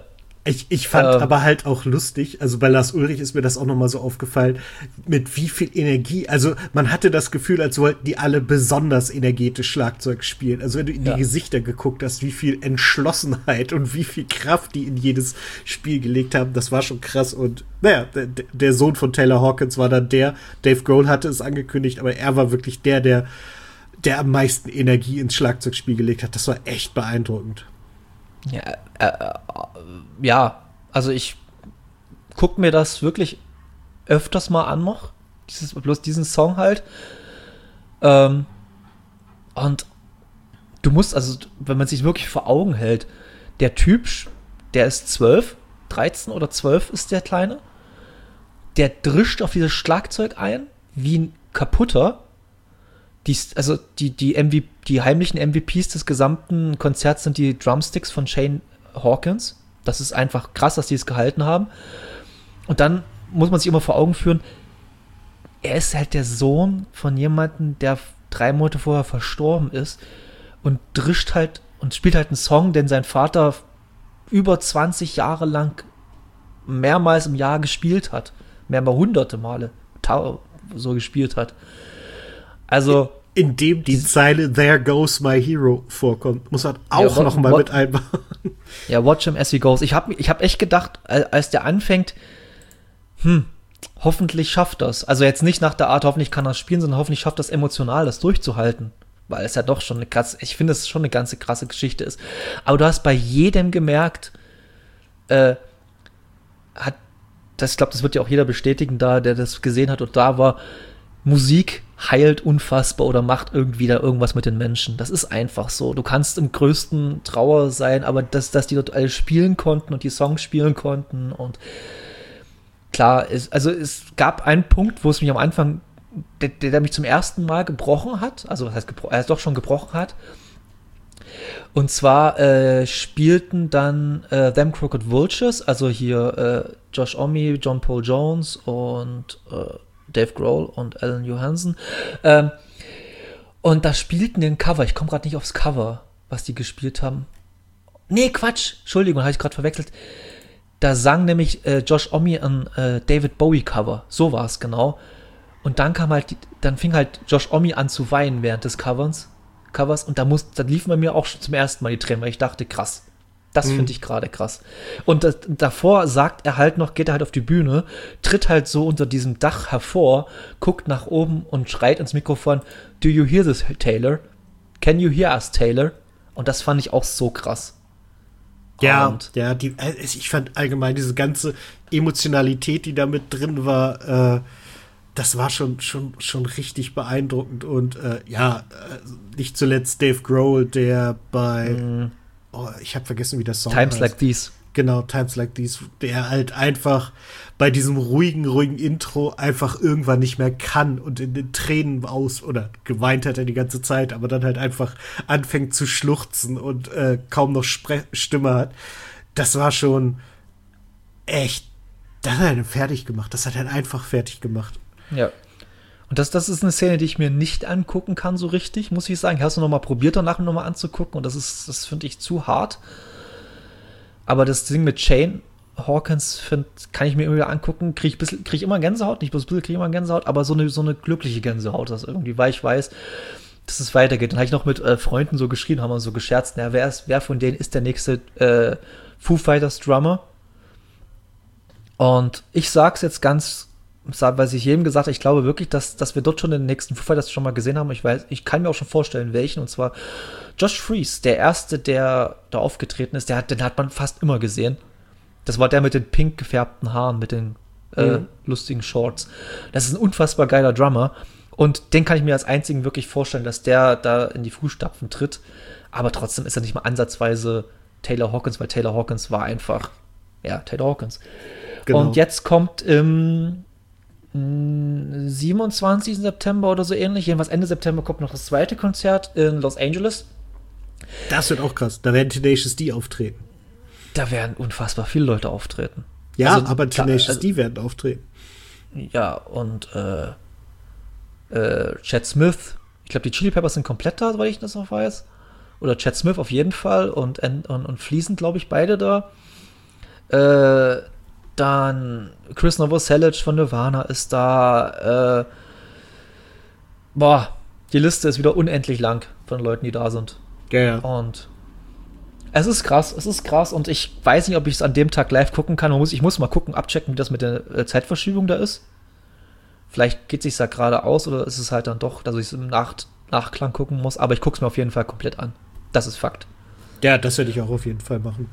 Ich, ich fand ähm, aber halt auch lustig, also bei Lars Ulrich ist mir das auch nochmal so aufgefallen, mit wie viel Energie, also man hatte das Gefühl, als wollten die alle besonders energetisch Schlagzeug spielen. Also wenn du in Ja. die Gesichter geguckt hast, wie viel Entschlossenheit und wie viel Kraft die in jedes Spiel gelegt haben, das war schon krass. Und naja, der, der Sohn von Taylor Hawkins war dann der, Dave Grohl hatte es angekündigt, aber er war wirklich der, der, der am meisten Energie ins Schlagzeugspiel gelegt hat. Das war echt beeindruckend. Ja, äh, äh, ja, also ich guck mir das wirklich öfters mal an noch, dieses, bloß diesen Song halt. Ähm, und du musst, also wenn man sich wirklich vor Augen hält, der Typ, der ist zwölf, dreizehn oder zwölf ist der Kleine, der drischt auf dieses Schlagzeug ein, wie ein Kaputter. Die, also die, die, M V, die heimlichen M V Ps des gesamten Konzerts sind die Drumsticks von Shane Hawkins. Das ist einfach krass, dass die es gehalten haben. Und dann muss man sich immer vor Augen führen, er ist halt der Sohn von jemandem, der drei Monate vorher verstorben ist und drischt halt und spielt halt einen Song, den sein Vater über zwanzig Jahre lang mehrmals im Jahr gespielt hat. Mehrmals hunderte Male so gespielt hat. Also in dem die Zeile There Goes My Hero vorkommt, muss man auch ja, noch mal what, mit einbauen. Ja, Watch Him As He Goes. Ich habe ich hab echt gedacht, als der anfängt, hm, hoffentlich schafft das. Also jetzt nicht nach der Art, hoffentlich kann er spielen, sondern hoffentlich schafft das emotional, das durchzuhalten. Weil es ja doch schon eine krasse, ich finde, es schon eine ganze krasse Geschichte ist. Aber du hast bei jedem gemerkt, äh, hat, das, ich glaube, das wird ja auch jeder bestätigen, da, der das gesehen hat und da war, Musik heilt unfassbar oder macht irgendwie da irgendwas mit den Menschen. Das ist einfach so. Du kannst im größten Trauer sein, aber dass, dass die dort alle spielen konnten und die Songs spielen konnten und klar, es, also es gab einen Punkt, wo es mich am Anfang, der, der mich zum ersten Mal gebrochen hat, also was heißt gebrochen, er doch schon gebrochen hat. Und zwar äh, spielten dann äh, Them Crooked Vultures, also hier äh, Josh Homme, John Paul Jones und äh, Dave Grohl und Alan Johansson. Ähm, und da spielten die ein Cover. Ich komme gerade nicht aufs Cover, was die gespielt haben. Nee, Quatsch. Entschuldigung, habe ich gerade verwechselt. Da sang nämlich äh, Josh Homme ein äh, David Bowie Cover. So war es genau. Und dann kam halt, die, dann fing halt Josh Homme an zu weinen während des Covers. Covers und da muss, da liefen bei mir auch schon zum ersten Mal die Tränen, weil ich dachte, krass. Das mhm. finde ich gerade krass. Und das, davor sagt er halt noch, geht er halt auf die Bühne, tritt halt so unter diesem Dach hervor, guckt nach oben und schreit ins Mikrofon, Do you hear this, Taylor? Can you hear us, Taylor? Und das fand ich auch so krass. Ja, und ja, die, ich fand allgemein diese ganze Emotionalität, die da mit drin war, äh, das war schon, schon, schon richtig beeindruckend. Und äh, ja, äh, nicht zuletzt Dave Grohl, der bei mm. Oh, ich habe vergessen, wie der Song Times heißt. Like These. Genau, Times Like These, der halt einfach bei diesem ruhigen, ruhigen Intro einfach irgendwann nicht mehr kann und in den Tränen aus, oder geweint hat er die ganze Zeit, aber dann halt einfach anfängt zu schluchzen und äh, kaum noch Spre- Stimme hat. Das war schon echt, das hat er fertig gemacht. Das hat er einfach fertig gemacht. Ja. Und das, das ist eine Szene, die ich mir nicht angucken kann so richtig, muss ich sagen. Ich habe es noch mal probiert, danach noch mal anzugucken und das ist, das finde ich zu hart. Aber das Ding mit Shane Hawkins find, kann ich mir immer wieder angucken, kriege ich, krieg ich immer Gänsehaut, nicht bloß ein bisschen, kriege ich immer Gänsehaut, aber so eine, so eine glückliche Gänsehaut, dass irgendwie, weil ich weiß, dass es weitergeht. Dann habe ich noch mit äh, Freunden so geschrieben, haben wir so gescherzt, na, wer, ist, wer von denen ist der nächste äh, Foo Fighters Drummer? Und ich sag's jetzt ganz was ich jedem gesagt habe, ich glaube wirklich, dass, dass wir dort schon den nächsten Foo Fighters schon mal gesehen haben. Ich weiß, ich kann mir auch schon vorstellen, welchen. Und zwar Josh Freese, der erste, der da aufgetreten ist, der hat, den hat man fast immer gesehen. Das war der mit den pink gefärbten Haaren, mit den äh, mhm. lustigen Shorts. Das ist ein unfassbar geiler Drummer. Und den kann ich mir als einzigen wirklich vorstellen, dass der da in die Fußstapfen tritt. Aber trotzdem ist er nicht mal ansatzweise Taylor Hawkins, weil Taylor Hawkins war einfach, ja, Taylor Hawkins. Genau. Und jetzt kommt im siebenundzwanzigsten September oder so ähnlich, jedenfalls Ende September kommt noch das zweite Konzert in Los Angeles. Das wird auch krass. Da werden Tenacious D auftreten. Da werden unfassbar viele Leute auftreten. Ja, also, aber Tenacious also, D werden auftreten. Ja, und äh, äh, Chad Smith, ich glaube, die Chili Peppers sind komplett da, weil ich das noch weiß. Oder Chad Smith auf jeden Fall und, und, und Fließend, glaube ich, beide da. Äh, dann Chris Novoselic von Nirvana ist da. Äh, boah, die Liste ist wieder unendlich lang von Leuten, die da sind. Ja, ja. Und es ist krass, es ist krass und ich weiß nicht, ob ich es an dem Tag live gucken kann. Man muss, ich muss mal gucken, abchecken, wie das mit der äh, Zeitverschiebung da ist. Vielleicht geht es sich da gerade aus oder ist es halt dann doch, dass ich es im Nach- Nachklang gucken muss. Aber ich gucke es mir auf jeden Fall komplett an. Das ist Fakt. Ja, das werde ich auch auf jeden Fall machen.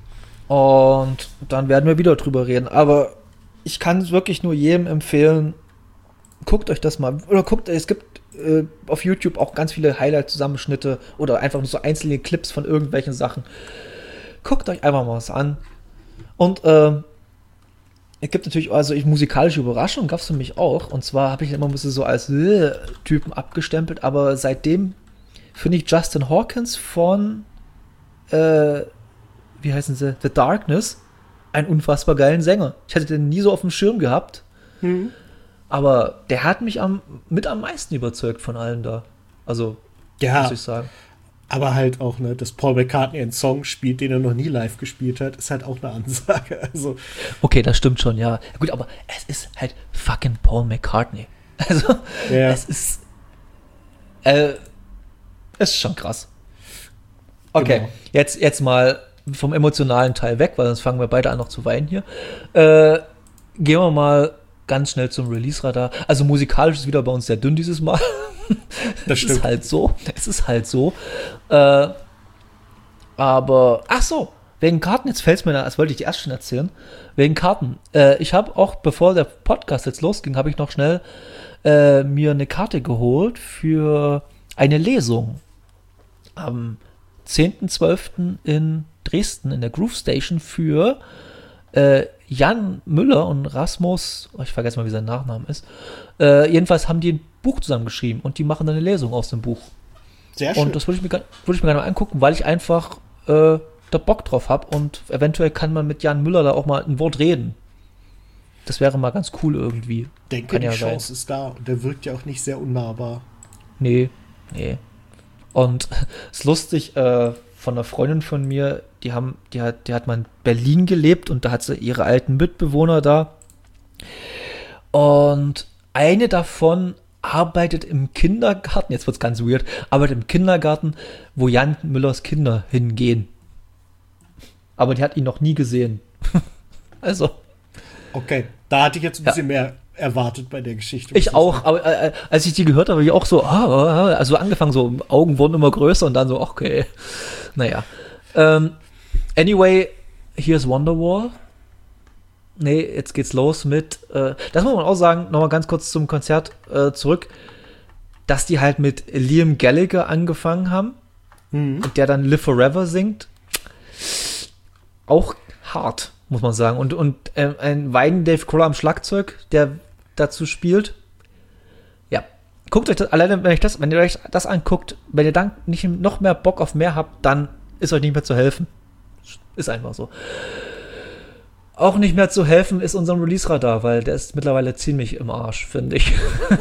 Und dann werden wir wieder drüber reden. Aber ich kann es wirklich nur jedem empfehlen, guckt euch das mal. Oder guckt, es gibt äh, auf YouTube auch ganz viele Highlight-Zusammenschnitte oder einfach nur so einzelne Clips von irgendwelchen Sachen. Guckt euch einfach mal was an. Und äh, es gibt natürlich, also ich, musikalische Überraschungen gab es für mich auch. Und zwar habe ich immer ein bisschen so als äh, Typen abgestempelt, aber seitdem finde ich Justin Hawkins von äh, wie heißen sie? The Darkness, einen unfassbar geilen Sänger. Ich hatte den nie so auf dem Schirm gehabt. Mhm. Aber der hat mich am, mit am meisten überzeugt von allen da. Also, ja, muss ich sagen. Aber halt auch, ne, dass Paul McCartney einen Song spielt, den er noch nie live gespielt hat, ist halt auch eine Ansage. Also. Okay, das stimmt schon, ja. Gut, aber es ist halt fucking Paul McCartney. Also, ja. es ist äh, es ist schon krass. Okay, genau. jetzt, jetzt mal vom emotionalen Teil weg, weil sonst fangen wir beide an noch zu weinen hier. Äh, gehen wir mal ganz schnell zum Release-Radar. Also musikalisch ist wieder bei uns sehr dünn dieses Mal. Das stimmt. Es ist halt so. Es ist halt so. Äh, aber, ach so, wegen Karten, jetzt fällt es mir da, das wollte ich dir erst schon erzählen, wegen Karten. Äh, ich habe auch, bevor der Podcast jetzt losging, habe ich noch schnell äh, mir eine Karte geholt für eine Lesung am zehnten zwölften in Dresden in der Groove Station für äh, Jan Müller und Rasmus, oh, ich vergesse mal, wie sein Nachname ist. Äh, jedenfalls haben die ein Buch zusammengeschrieben und die machen dann eine Lesung aus dem Buch. Sehr schön. Und das würde ich mir, würd ich mir gerne mal angucken, weil ich einfach äh, da Bock drauf habe und eventuell kann man mit Jan Müller da auch mal ein Wort reden. Das wäre mal ganz cool irgendwie. Ich denke, kann die ja Chance sein. ist da und der wirkt ja auch nicht sehr unnahbar. Nee, nee. Und es ist lustig, äh, von einer Freundin von mir, die haben, die hat, die hat mal in Berlin gelebt und da hat sie ihre alten Mitbewohner da. Und eine davon arbeitet im Kindergarten, jetzt wird's ganz weird, arbeitet im Kindergarten, wo Jan Müllers Kinder hingehen. Aber die hat ihn noch nie gesehen. Also. Okay, da hatte ich jetzt ein bisschen ja. mehr erwartet bei der Geschichte. Ich auch, sagen. aber äh, als ich die gehört habe, habe ich auch so, ah, also angefangen, so Augen wurden immer größer und dann so, okay. Naja. Ähm, anyway, here's Wonderwall. Nee, jetzt geht's los mit, äh, das muss man auch sagen, nochmal ganz kurz zum Konzert äh, zurück, dass die halt mit Liam Gallagher angefangen haben mhm. und der dann Live Forever singt. Auch hart, muss man sagen. Und, und äh, ein Weiden Dave Grohl am Schlagzeug, der dazu spielt. Ja, guckt euch das, alleine wenn, ich das, wenn ihr euch das anguckt, wenn ihr dann nicht noch mehr Bock auf mehr habt, dann ist euch nicht mehr zu helfen. Ist einfach so. Auch nicht mehr zu helfen ist unserem Release-Radar, weil der ist mittlerweile ziemlich im Arsch, finde ich.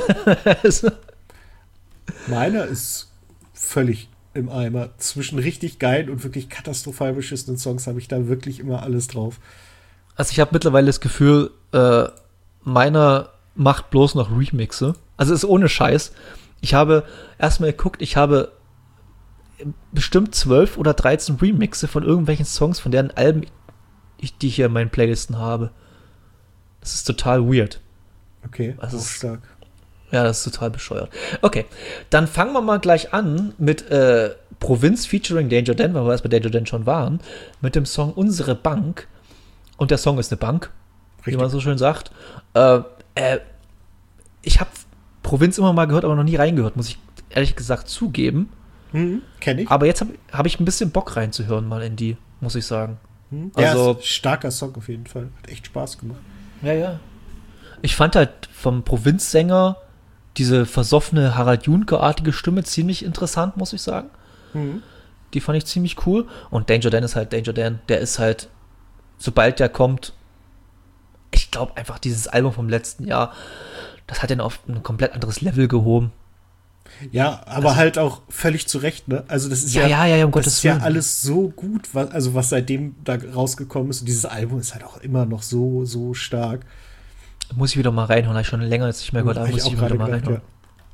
Meiner ist völlig im Eimer. Zwischen richtig geilen und wirklich katastrophal beschissenen Songs habe ich da wirklich immer alles drauf. Also ich habe mittlerweile das Gefühl, äh, meiner macht bloß noch Remixe. Also ist ohne Scheiß. Ich habe erstmal geguckt, ich habe bestimmt zwölf oder dreizehn Remixe von irgendwelchen Songs, von deren Alben ich, die ich hier in meinen Playlisten habe. Das ist total weird. Okay, das ist stark. Ja, das ist total bescheuert. Okay, dann fangen wir mal gleich an mit äh, Provinz featuring Danger Dan, weil wir erst bei Danger Dan schon waren, mit dem Song Unsere Bank. Und der Song ist eine Bank, Richtig. Wie man so schön sagt. Äh, äh, ich habe Provinz immer mal gehört, aber noch nie reingehört, muss ich ehrlich gesagt zugeben. Mhm, kenn ich. Aber jetzt habe hab ich ein bisschen Bock reinzuhören mal in die, muss ich sagen. Mhm. Ja, also ist ein starker Song auf jeden Fall. Hat echt Spaß gemacht. Ja, ja. Ich fand halt vom Provinzsänger diese versoffene Harald Junke-artige Stimme ziemlich interessant, muss ich sagen. Mhm. Die fand ich ziemlich cool. Und Danger Dan ist halt Danger Dan. Der ist halt, sobald der kommt, ich glaube einfach dieses Album vom letzten Jahr, das hat den auf ein komplett anderes Level gehoben. Ja, aber also, halt auch völlig zu Recht, ne? Also das ist ja, ja, ja, ja, um das Gottes ist ja Willen. alles so gut, was, also was seitdem da rausgekommen ist. Und dieses Album ist halt auch immer noch so, so stark. Muss ich wieder mal reinhauen, habe ich schon länger jetzt nicht mehr gehört, aber muss ich wieder mal gedacht, reinhauen.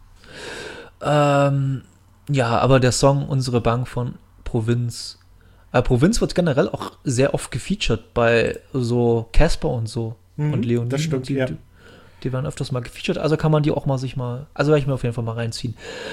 Ja. Ähm, ja, aber der Song Unsere Bank von Provinz. Äh, Provinz wird generell auch sehr oft gefeatured bei so Casper und so Mhm, und Leonie. das stimmt, die, ja. die, die werden öfters mal gefeatured, also kann man die auch mal sich mal, also werde ich mir auf jeden Fall mal reinziehen.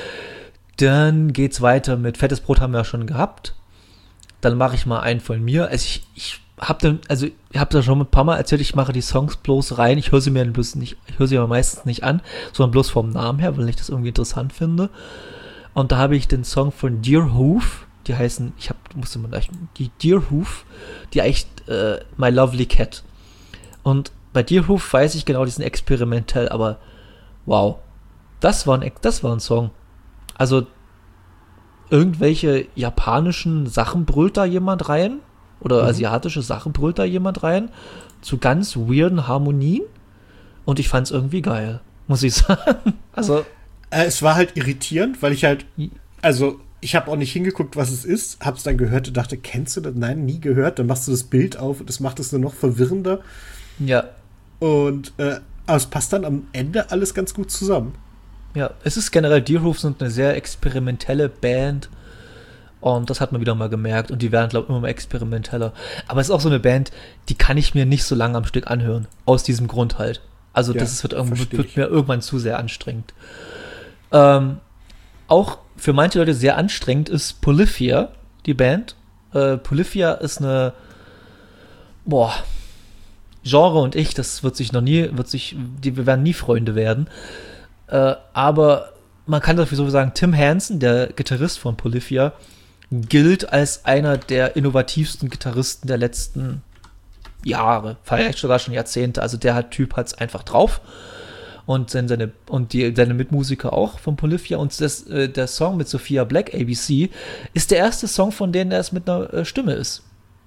Dann geht's weiter mit Fettes Brot haben wir ja schon gehabt. Dann mache ich mal einen von mir. Also ich, ich habe dann, also ich habe da schon ein paar Mal erzählt, ich mache die Songs bloß rein. Ich höre sie mir bloß nicht, ich höre sie aber meistens nicht an, sondern bloß vom Namen her, weil ich das irgendwie interessant finde. Und da habe ich den Song von Deerhoof, die heißen, ich habe, musste mal gleich, die Deerhoof, die echt äh, My Lovely Cat. Und bei Deerhoof weiß ich genau, die sind experimentell, aber wow, das war ein, das war ein Song. Also irgendwelche japanischen Sachen brüllt da jemand rein oder mhm. asiatische Sachen brüllt da jemand rein zu ganz weirden Harmonien und ich fand's irgendwie geil, muss ich sagen. Also äh, es war halt irritierend, weil ich halt, also ich habe auch nicht hingeguckt, was es ist, hab's dann gehört und dachte, kennst du das? Nein, nie gehört. Dann machst du das Bild auf und das macht es nur noch verwirrender. Ja. Und äh, aber es passt dann am Ende alles ganz gut zusammen. Ja, es ist generell, Deerhoof sind eine sehr experimentelle Band und das hat man wieder mal gemerkt und die werden, glaube ich, immer mal experimenteller. Aber es ist auch so eine Band, die kann ich mir nicht so lange am Stück anhören, aus diesem Grund halt. Also ja, das wird, wird, wird mir irgendwann zu sehr anstrengend. Ähm, auch für manche Leute sehr anstrengend ist Polyphia, die Band. Äh, Polyphia ist eine, boah, Genre und ich, das wird sich noch nie, wird sich, die, wir werden nie Freunde werden. Äh, aber man kann dafür so sagen, Tim Henson, der Gitarrist von Polyphia, gilt als einer der innovativsten Gitarristen der letzten Jahre, vielleicht sogar schon Jahrzehnte. Also der hat Typ hat's einfach drauf. Und seine, und die, seine Mitmusiker auch von Polyphia. Und das, äh, der Song mit Sophia Black, A B C, ist der erste Song, von denen er es mit einer äh, Stimme ist.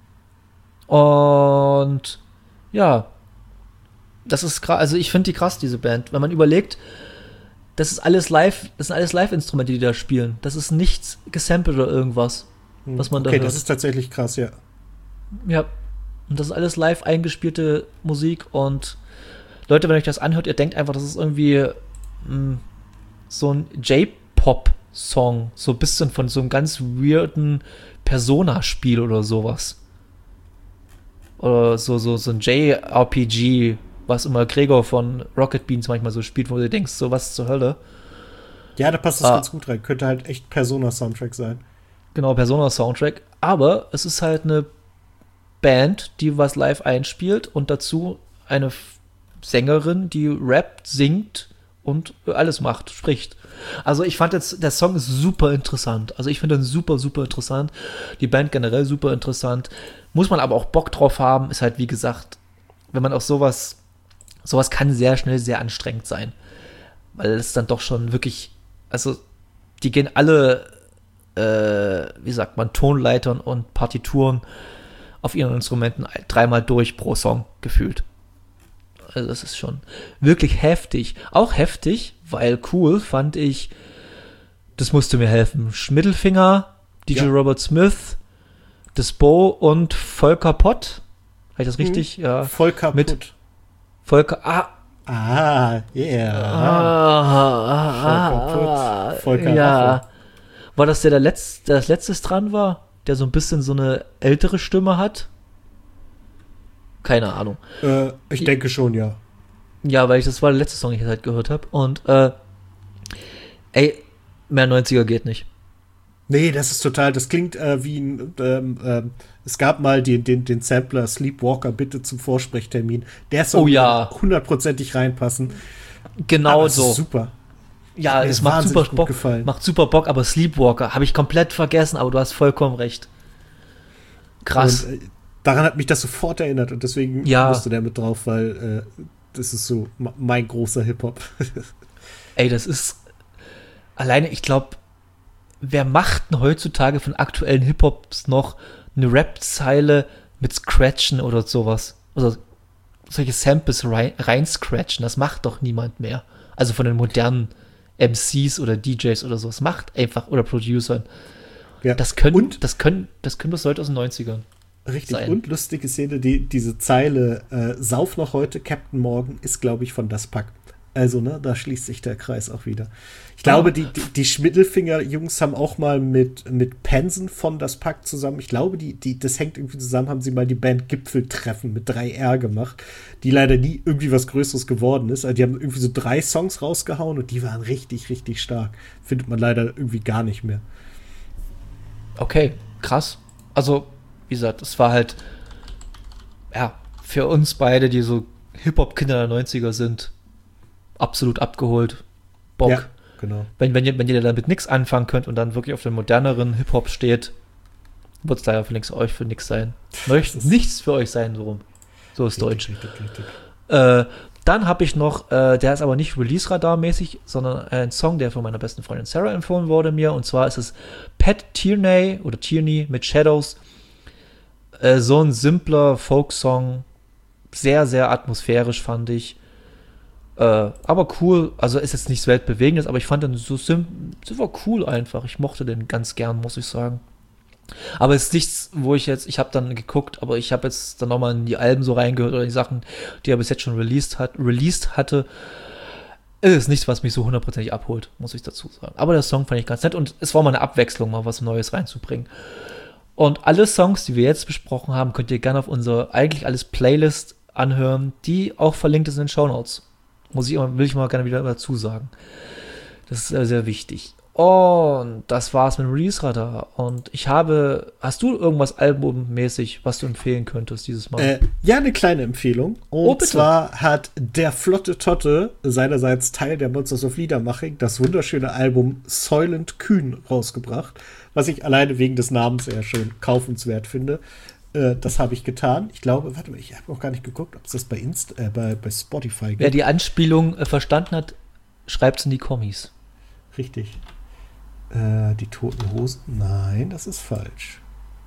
Und ja, das ist krass. Also ich finde die krass, diese Band. Wenn man überlegt, das ist alles live, das sind alles Live-Instrumente, die da spielen. Das ist nichts gesampelt oder irgendwas, was man da okay, hört. das ist tatsächlich krass, ja. Ja, und das ist alles live eingespielte Musik und Leute, wenn euch das anhört, ihr denkt einfach, das ist irgendwie mh, so ein J-Pop-Song, so ein bisschen von so einem ganz weirden Persona-Spiel oder sowas. Oder so, so, so ein J R P G, was immer Gregor von Rocket Beans manchmal so spielt, wo du denkst, so was zur Hölle. Ja, da passt das ah. ganz gut rein. Könnte halt echt Persona-Soundtrack sein. Genau, Persona-Soundtrack. Aber es ist halt eine Band, die was live einspielt und dazu eine Sängerin, die rappt, singt und alles macht, spricht. Also ich fand jetzt, der Song ist super interessant. Also ich finde den super, super interessant. Die Band generell super interessant. Muss man aber auch Bock drauf haben. Ist halt, wie gesagt, wenn man auch sowas, sowas kann sehr schnell sehr anstrengend sein. Weil es dann doch schon wirklich, also die gehen alle, äh, wie sagt man, Tonleitern und Partituren auf ihren Instrumenten dreimal durch pro Song gefühlt. Also das ist schon wirklich heftig. Auch heftig, weil cool fand ich, das musste mir helfen, Schmiddelfinger, D J ja. Robert Smith, Despo und Volker Pott. Habe ich das richtig? Hm. Ja. Volker Mit Pott. Volker, ah. Ah, yeah. Ah, ah, Volker Pott. ah, Volker ja. Affe. War das der, der, Letz-, der das letztes dran war? Der so ein bisschen so eine ältere Stimme hat? Keine Ahnung. Äh, ich denke schon, ja. Ja, weil ich, das war der letzte Song, den ich halt gehört habe. Und, äh, ey, mehr neunziger geht nicht. Nee, das ist total, das klingt äh, wie ein, ähm, ähm, es gab mal den, den, den Sampler Sleepwalker, bitte zum Vorsprechtermin. Der soll oh, ja. hundertprozentig reinpassen. Genau aber so. Ist super. Ja, es macht super Bock, gefallen. macht super Bock, aber Sleepwalker habe ich komplett vergessen, aber du hast vollkommen recht. Krass. Und, äh, daran hat mich das sofort erinnert und deswegen ja. musste der mit drauf, weil äh, das ist so mein großer Hip-Hop. Ey, das ist alleine, ich glaube, wer macht denn heutzutage von aktuellen Hip-Hops noch eine Rap-Zeile mit Scratchen oder sowas? Also solche Samples rein, rein scratchen, das macht doch niemand mehr. Also von den modernen M Cs oder D Js oder so. Es macht einfach, oder Producern. Ja. Das können, und, das können, das können bloß Leute aus den neunzigern. Richtig, sein. Und lustige Szene, die, diese Zeile, äh, sauf noch heute, Captain Morgan, ist, glaube ich, von Das Pack. Also, ne, da schließt sich der Kreis auch wieder. Ich glaube, Ah. die, die, die Schmiddelfinger-Jungs haben auch mal mit, mit Pensen von Das Pack zusammen, ich glaube, die, die, das hängt irgendwie zusammen, haben sie mal die Band Gipfeltreffen mit drei R gemacht, die leider nie irgendwie was Größeres geworden ist. Also die haben irgendwie so drei Songs rausgehauen und die waren richtig, richtig stark. Findet man leider irgendwie gar nicht mehr. Okay, krass. Also, wie gesagt, es war halt, ja, für uns beide, die so Hip-Hop-Kinder der neunziger sind, absolut abgeholt. Bock. Ja, genau. Wenn, wenn, ihr, wenn ihr damit nichts anfangen könnt und dann wirklich auf den moderneren Hip-Hop steht, wird es leider für nichts euch für nichts sein. Möchte nichts für euch sein, so rum. So ist Deutsch. Richtig, richtig, richtig. Äh, dann habe ich noch, äh, der ist aber nicht Release-Radar-mäßig, sondern ein Song, der von meiner besten Freundin Sarah empfohlen wurde mir. Und zwar ist es Pat Tierney oder Tierney mit Shadows. Äh, so ein simpler Folk-Song. Sehr, sehr atmosphärisch, fand ich. Äh, aber cool. Also ist jetzt nichts Weltbewegendes, aber ich fand den so sim- super cool einfach. Ich mochte den ganz gern, muss ich sagen. Aber es ist nichts, wo ich jetzt, ich habe dann geguckt, aber ich habe jetzt dann nochmal in die Alben so reingehört oder die Sachen, die er bis jetzt schon released hat, released hatte. Es ist nichts, was mich so hundertprozentig abholt, muss ich dazu sagen. Aber der Song fand ich ganz nett und es war mal eine Abwechslung, mal was Neues reinzubringen. Und alle Songs, die wir jetzt besprochen haben, könnt ihr gerne auf unserer eigentlich alles Playlist anhören, die auch verlinkt ist in den Shownotes. Muss ich immer, will ich mal gerne wieder dazu sagen. Das ist sehr, sehr wichtig. Und das war's mit dem Release-Radar. Und ich habe, hast du irgendwas albummäßig, was du empfehlen könntest dieses Mal? Äh, ja, eine kleine Empfehlung. Und Oh, bitte. zwar hat der Flotte Totte, seinerseits Teil der Monsters of Liedermaching, das wunderschöne Album Soylent Kühn rausgebracht, was ich alleine wegen des Namens ja schon kaufenswert finde. Äh, das habe ich getan. Ich glaube, warte mal, ich habe noch gar nicht geguckt, ob es das bei, Inst äh, bei, bei Spotify gibt. Wer die Anspielung äh, verstanden hat, schreibt's in die Kommis. Richtig. Äh, die Toten Hosen? Nein, das ist falsch.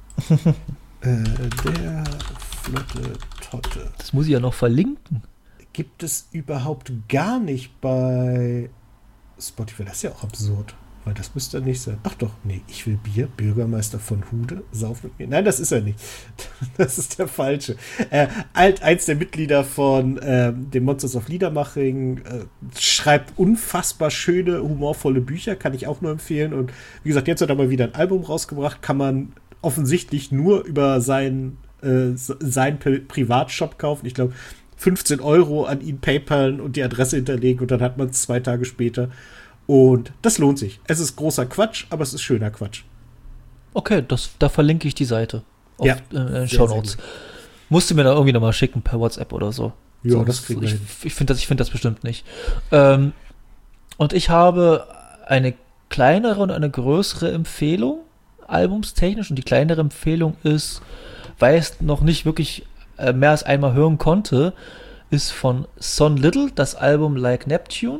äh, der Flotte Totte. Das muss ich ja noch verlinken. Gibt es überhaupt gar nicht bei Spotify. Das ist ja auch absurd. Weil das müsste er nicht sein. Ach doch, nee, ich will Bier, Bürgermeister von Hude, sauf mit mir. Nein, das ist er nicht. Das ist der Falsche. Äh, alt, eins der Mitglieder von äh, dem Monsters of Liedermaching, äh, schreibt unfassbar schöne, humorvolle Bücher, kann ich auch nur empfehlen. Und wie gesagt, jetzt hat er mal wieder ein Album rausgebracht, kann man offensichtlich nur über seinen, äh, seinen Pri- Privatshop kaufen. Ich glaube, fünfzehn Euro an ihn PayPalen und die Adresse hinterlegen und dann hat man es zwei Tage später. Und das lohnt sich. Es ist großer Quatsch, aber es ist schöner Quatsch. Okay, das, da verlinke ich die Seite. Auf, Ja, äh, in den sehr, Shownotes. sehr gut. Musst du mir da irgendwie nochmal schicken per WhatsApp oder so. Ja, so, das kriegen wir ich, hin. Ich finde das, ich find das bestimmt nicht. Ähm, und ich habe eine kleinere und eine größere Empfehlung, albumstechnisch. Und die kleinere Empfehlung ist, weil ich es noch nicht wirklich äh, mehr als einmal hören konnte, ist von Son Little, das Album Like Neptune.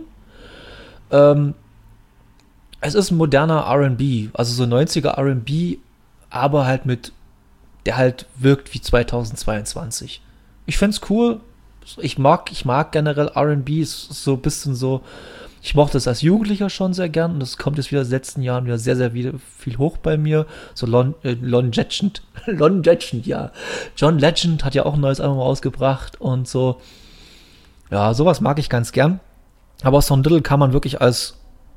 Ähm, es ist ein moderner R and B, also so neunziger R and B, aber halt mit, der halt wirkt wie zweitausendzweiundzwanzig. Ich find's cool. Ich mag, ich mag generell R and B, es ist so ein bisschen so, ich mochte es als Jugendlicher schon sehr gern und das kommt jetzt wieder in den letzten Jahren wieder sehr, sehr wieder viel hoch bei mir. So Lon, äh, Lon Legend, Lon Legend, ja. John Legend hat ja auch ein neues Album rausgebracht und so. Ja, sowas mag ich ganz gern. Aber Son Little kann man wirklich als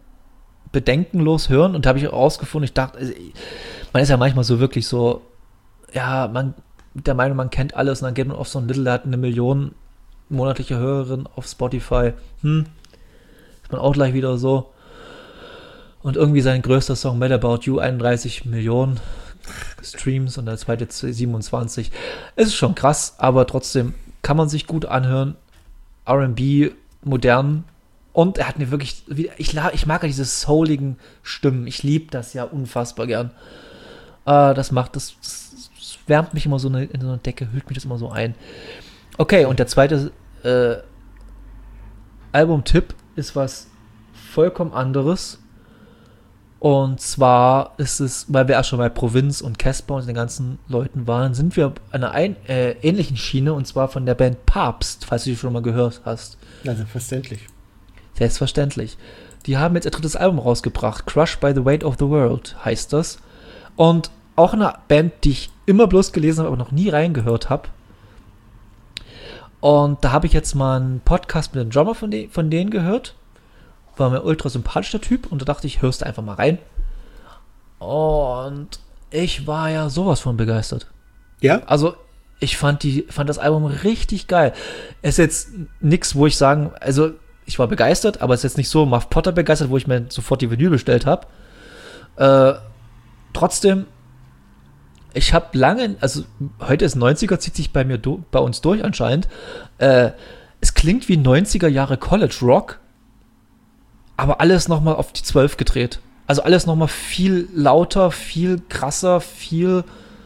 bedenkenlos hören und da habe ich auch rausgefunden, ich dachte, man ist ja manchmal so wirklich so, ja, man der Meinung, man kennt alles und dann geht man auf Son Little, der hat eine Million monatliche Hörerin auf Spotify. Hm, ist man auch gleich wieder so. Und irgendwie sein größter Song, Mad About You, einunddreißig Millionen Streams und der zweite siebenundzwanzig. Es ist schon krass, aber trotzdem kann man sich gut anhören. R and B, modern. Und er hat mir wirklich, ich, ich mag ja diese souligen Stimmen. Ich liebe das ja unfassbar gern. Äh, das macht, das, das, das wärmt mich immer so eine, in so eine Decke, hüllt mich das immer so ein. Okay, und der zweite äh, Albumtipp ist was vollkommen anderes. Und zwar ist es, weil wir ja schon bei Provinz und Casper und den ganzen Leuten waren, sind wir an einer ein, äh, ähnlichen Schiene und zwar von der Band Papst, falls du die schon mal gehört hast. Ja, selbstverständlich. Selbstverständlich. Die haben jetzt ihr drittes Album rausgebracht. Crushed by the Weight of the World heißt das. Und auch eine Band, die ich immer bloß gelesen habe, aber noch nie reingehört habe. Und da habe ich jetzt mal einen Podcast mit dem Drummer von, de- von denen gehört. War mir ultra sympathischer Typ. Und da dachte ich, hörst du einfach mal rein. Und ich war ja sowas von begeistert. Ja? Also ich fand, die, fand das Album richtig geil. Es ist jetzt nichts, wo ich sagen, also ich war begeistert, aber es ist jetzt nicht so Muff Potter begeistert, wo ich mir sofort die Vinyl bestellt habe. Äh, trotzdem, ich habe lange, also heute ist neunziger, zieht sich bei mir do, bei uns durch anscheinend. Äh, es klingt wie neunziger Jahre College Rock, aber alles nochmal auf die zwölf gedreht. Also alles nochmal viel lauter, viel krasser, viel,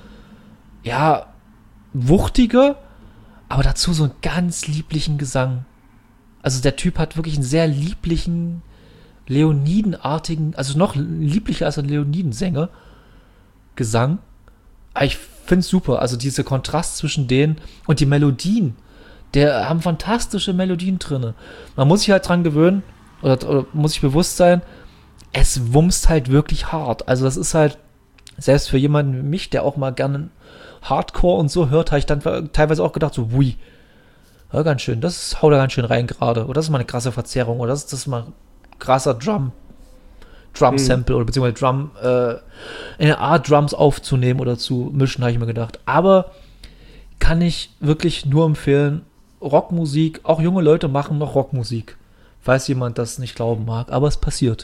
ja, wuchtiger, aber dazu so einen ganz lieblichen Gesang. Also der Typ hat wirklich einen sehr lieblichen, Leonidenartigen, also noch lieblicher als ein Leonidensänger, Gesang. Aber ich finde es super, also dieser Kontrast zwischen denen und die Melodien, der haben fantastische Melodien drin. Man muss sich halt dran gewöhnen, oder, oder muss sich bewusst sein, es wumst halt wirklich hart. Also das ist halt, selbst für jemanden wie mich, der auch mal gerne Hardcore und so hört, habe ich dann teilweise auch gedacht, so, ui, ja, ganz schön, das haut da ganz schön rein gerade. Oder das ist mal eine krasse Verzerrung. Oder das ist, das ist mal ein krasser Drum, Drum-Sample mhm. oder beziehungsweise Drum, äh, eine Art Drums aufzunehmen oder zu mischen, habe ich mir gedacht. Aber kann ich wirklich nur empfehlen, Rockmusik, auch junge Leute machen noch Rockmusik. Falls jemand das nicht glauben mag, aber es passiert.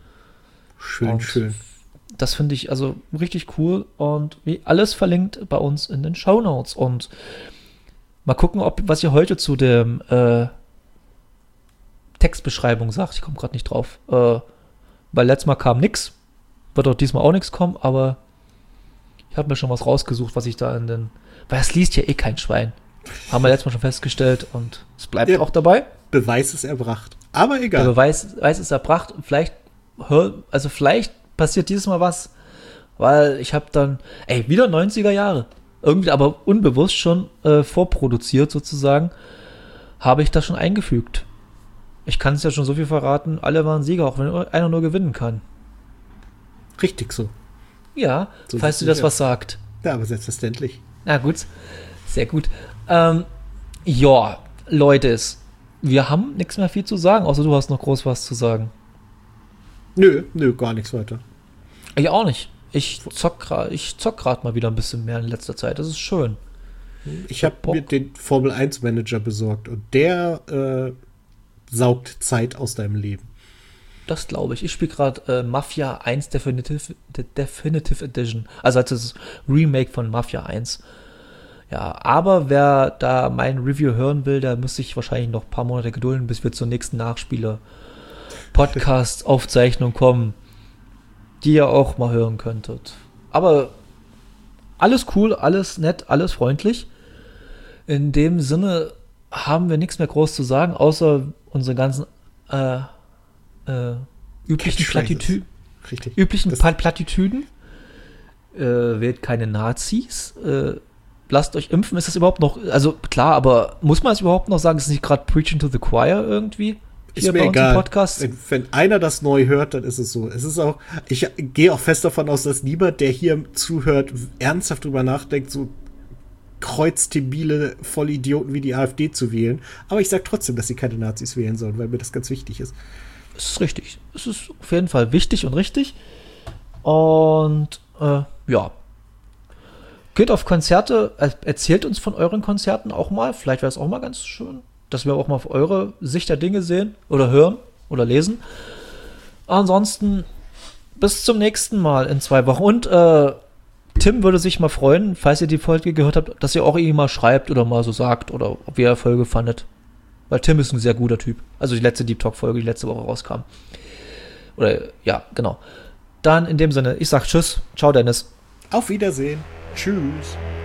Schön, und schön. Das finde ich also richtig cool und wie alles verlinkt bei uns in den Shownotes. Und mal gucken, ob was ihr heute zu dem äh, Textbeschreibung sagt. Ich komme gerade nicht drauf. Äh, weil letztes Mal kam nix. Wird auch diesmal auch nichts kommen, aber ich habe mir schon was rausgesucht, was ich da in den... Weil es liest ja eh kein Schwein. Haben wir letztes Mal schon festgestellt und es bleibt ja auch dabei. Beweis ist erbracht. Aber egal. Der Beweis, Beweis ist erbracht. Vielleicht, hör, also vielleicht passiert dieses Mal was, weil ich habe dann, ey, wieder neunziger Jahre. Irgendwie, aber unbewusst schon äh, vorproduziert sozusagen, habe ich das schon eingefügt. Ich kann es ja schon so viel verraten, alle waren Sieger, auch wenn einer nur gewinnen kann. Richtig so. Ja, so falls du das was sagt. Ja, aber selbstverständlich. Na gut, sehr gut. Ähm, ja, Leute, wir haben nichts mehr viel zu sagen, außer du hast noch groß was zu sagen. Nö, nö, gar nichts weiter. Ich auch nicht. Ich zock gerade ich zock gerade mal wieder ein bisschen mehr in letzter Zeit. Das ist schön. Ich habe mir den Formel eins Manager besorgt und der äh, saugt Zeit aus deinem Leben. Das glaube ich. Ich spiele gerade äh, Mafia eins Definitive, De- Definitive Edition. Also das Remake von Mafia eins. Ja, aber wer da mein Review hören will, der muss sich wahrscheinlich noch ein paar Monate gedulden, bis wir zur nächsten Nachspieler-Podcast-Aufzeichnung kommen, die ihr auch mal hören könntet. Aber alles cool, alles nett, alles freundlich. In dem Sinne haben wir nichts mehr groß zu sagen, außer unsere ganzen äh, äh, üblichen, Platitü- üblichen das Plattitüden. Äh, wählt keine Nazis. Äh, lasst euch impfen. Ist das überhaupt noch, also klar, aber muss man es überhaupt noch sagen? Ist es nicht gerade Preaching to the Choir irgendwie? Ist mir egal. Podcast? Wenn, wenn einer das neu hört, dann ist es so. Es ist auch, ich gehe auch fest davon aus, dass niemand, der hier zuhört, ernsthaft drüber nachdenkt, so kreuzdebile Vollidioten wie die AfD zu wählen. Aber ich sage trotzdem, dass sie keine Nazis wählen sollen, weil mir das ganz wichtig ist. Es ist richtig. Es ist auf jeden Fall wichtig und richtig. Und äh, ja. Geht auf Konzerte, erzählt uns von euren Konzerten auch mal. Vielleicht wäre es auch mal ganz schön, dass wir auch mal auf eure Sicht der Dinge sehen oder hören oder lesen. Ansonsten bis zum nächsten Mal in zwei Wochen. Und äh, Tim würde sich mal freuen, falls ihr die Folge gehört habt, dass ihr auch ihm mal schreibt oder mal so sagt oder ob ihr die Folge fandet. Weil Tim ist ein sehr guter Typ. Also die letzte Deep Talk-Folge, die letzte Woche rauskam. Oder ja, genau. Dann in dem Sinne, ich sag Tschüss. Ciao, Dennis. Auf Wiedersehen. Tschüss.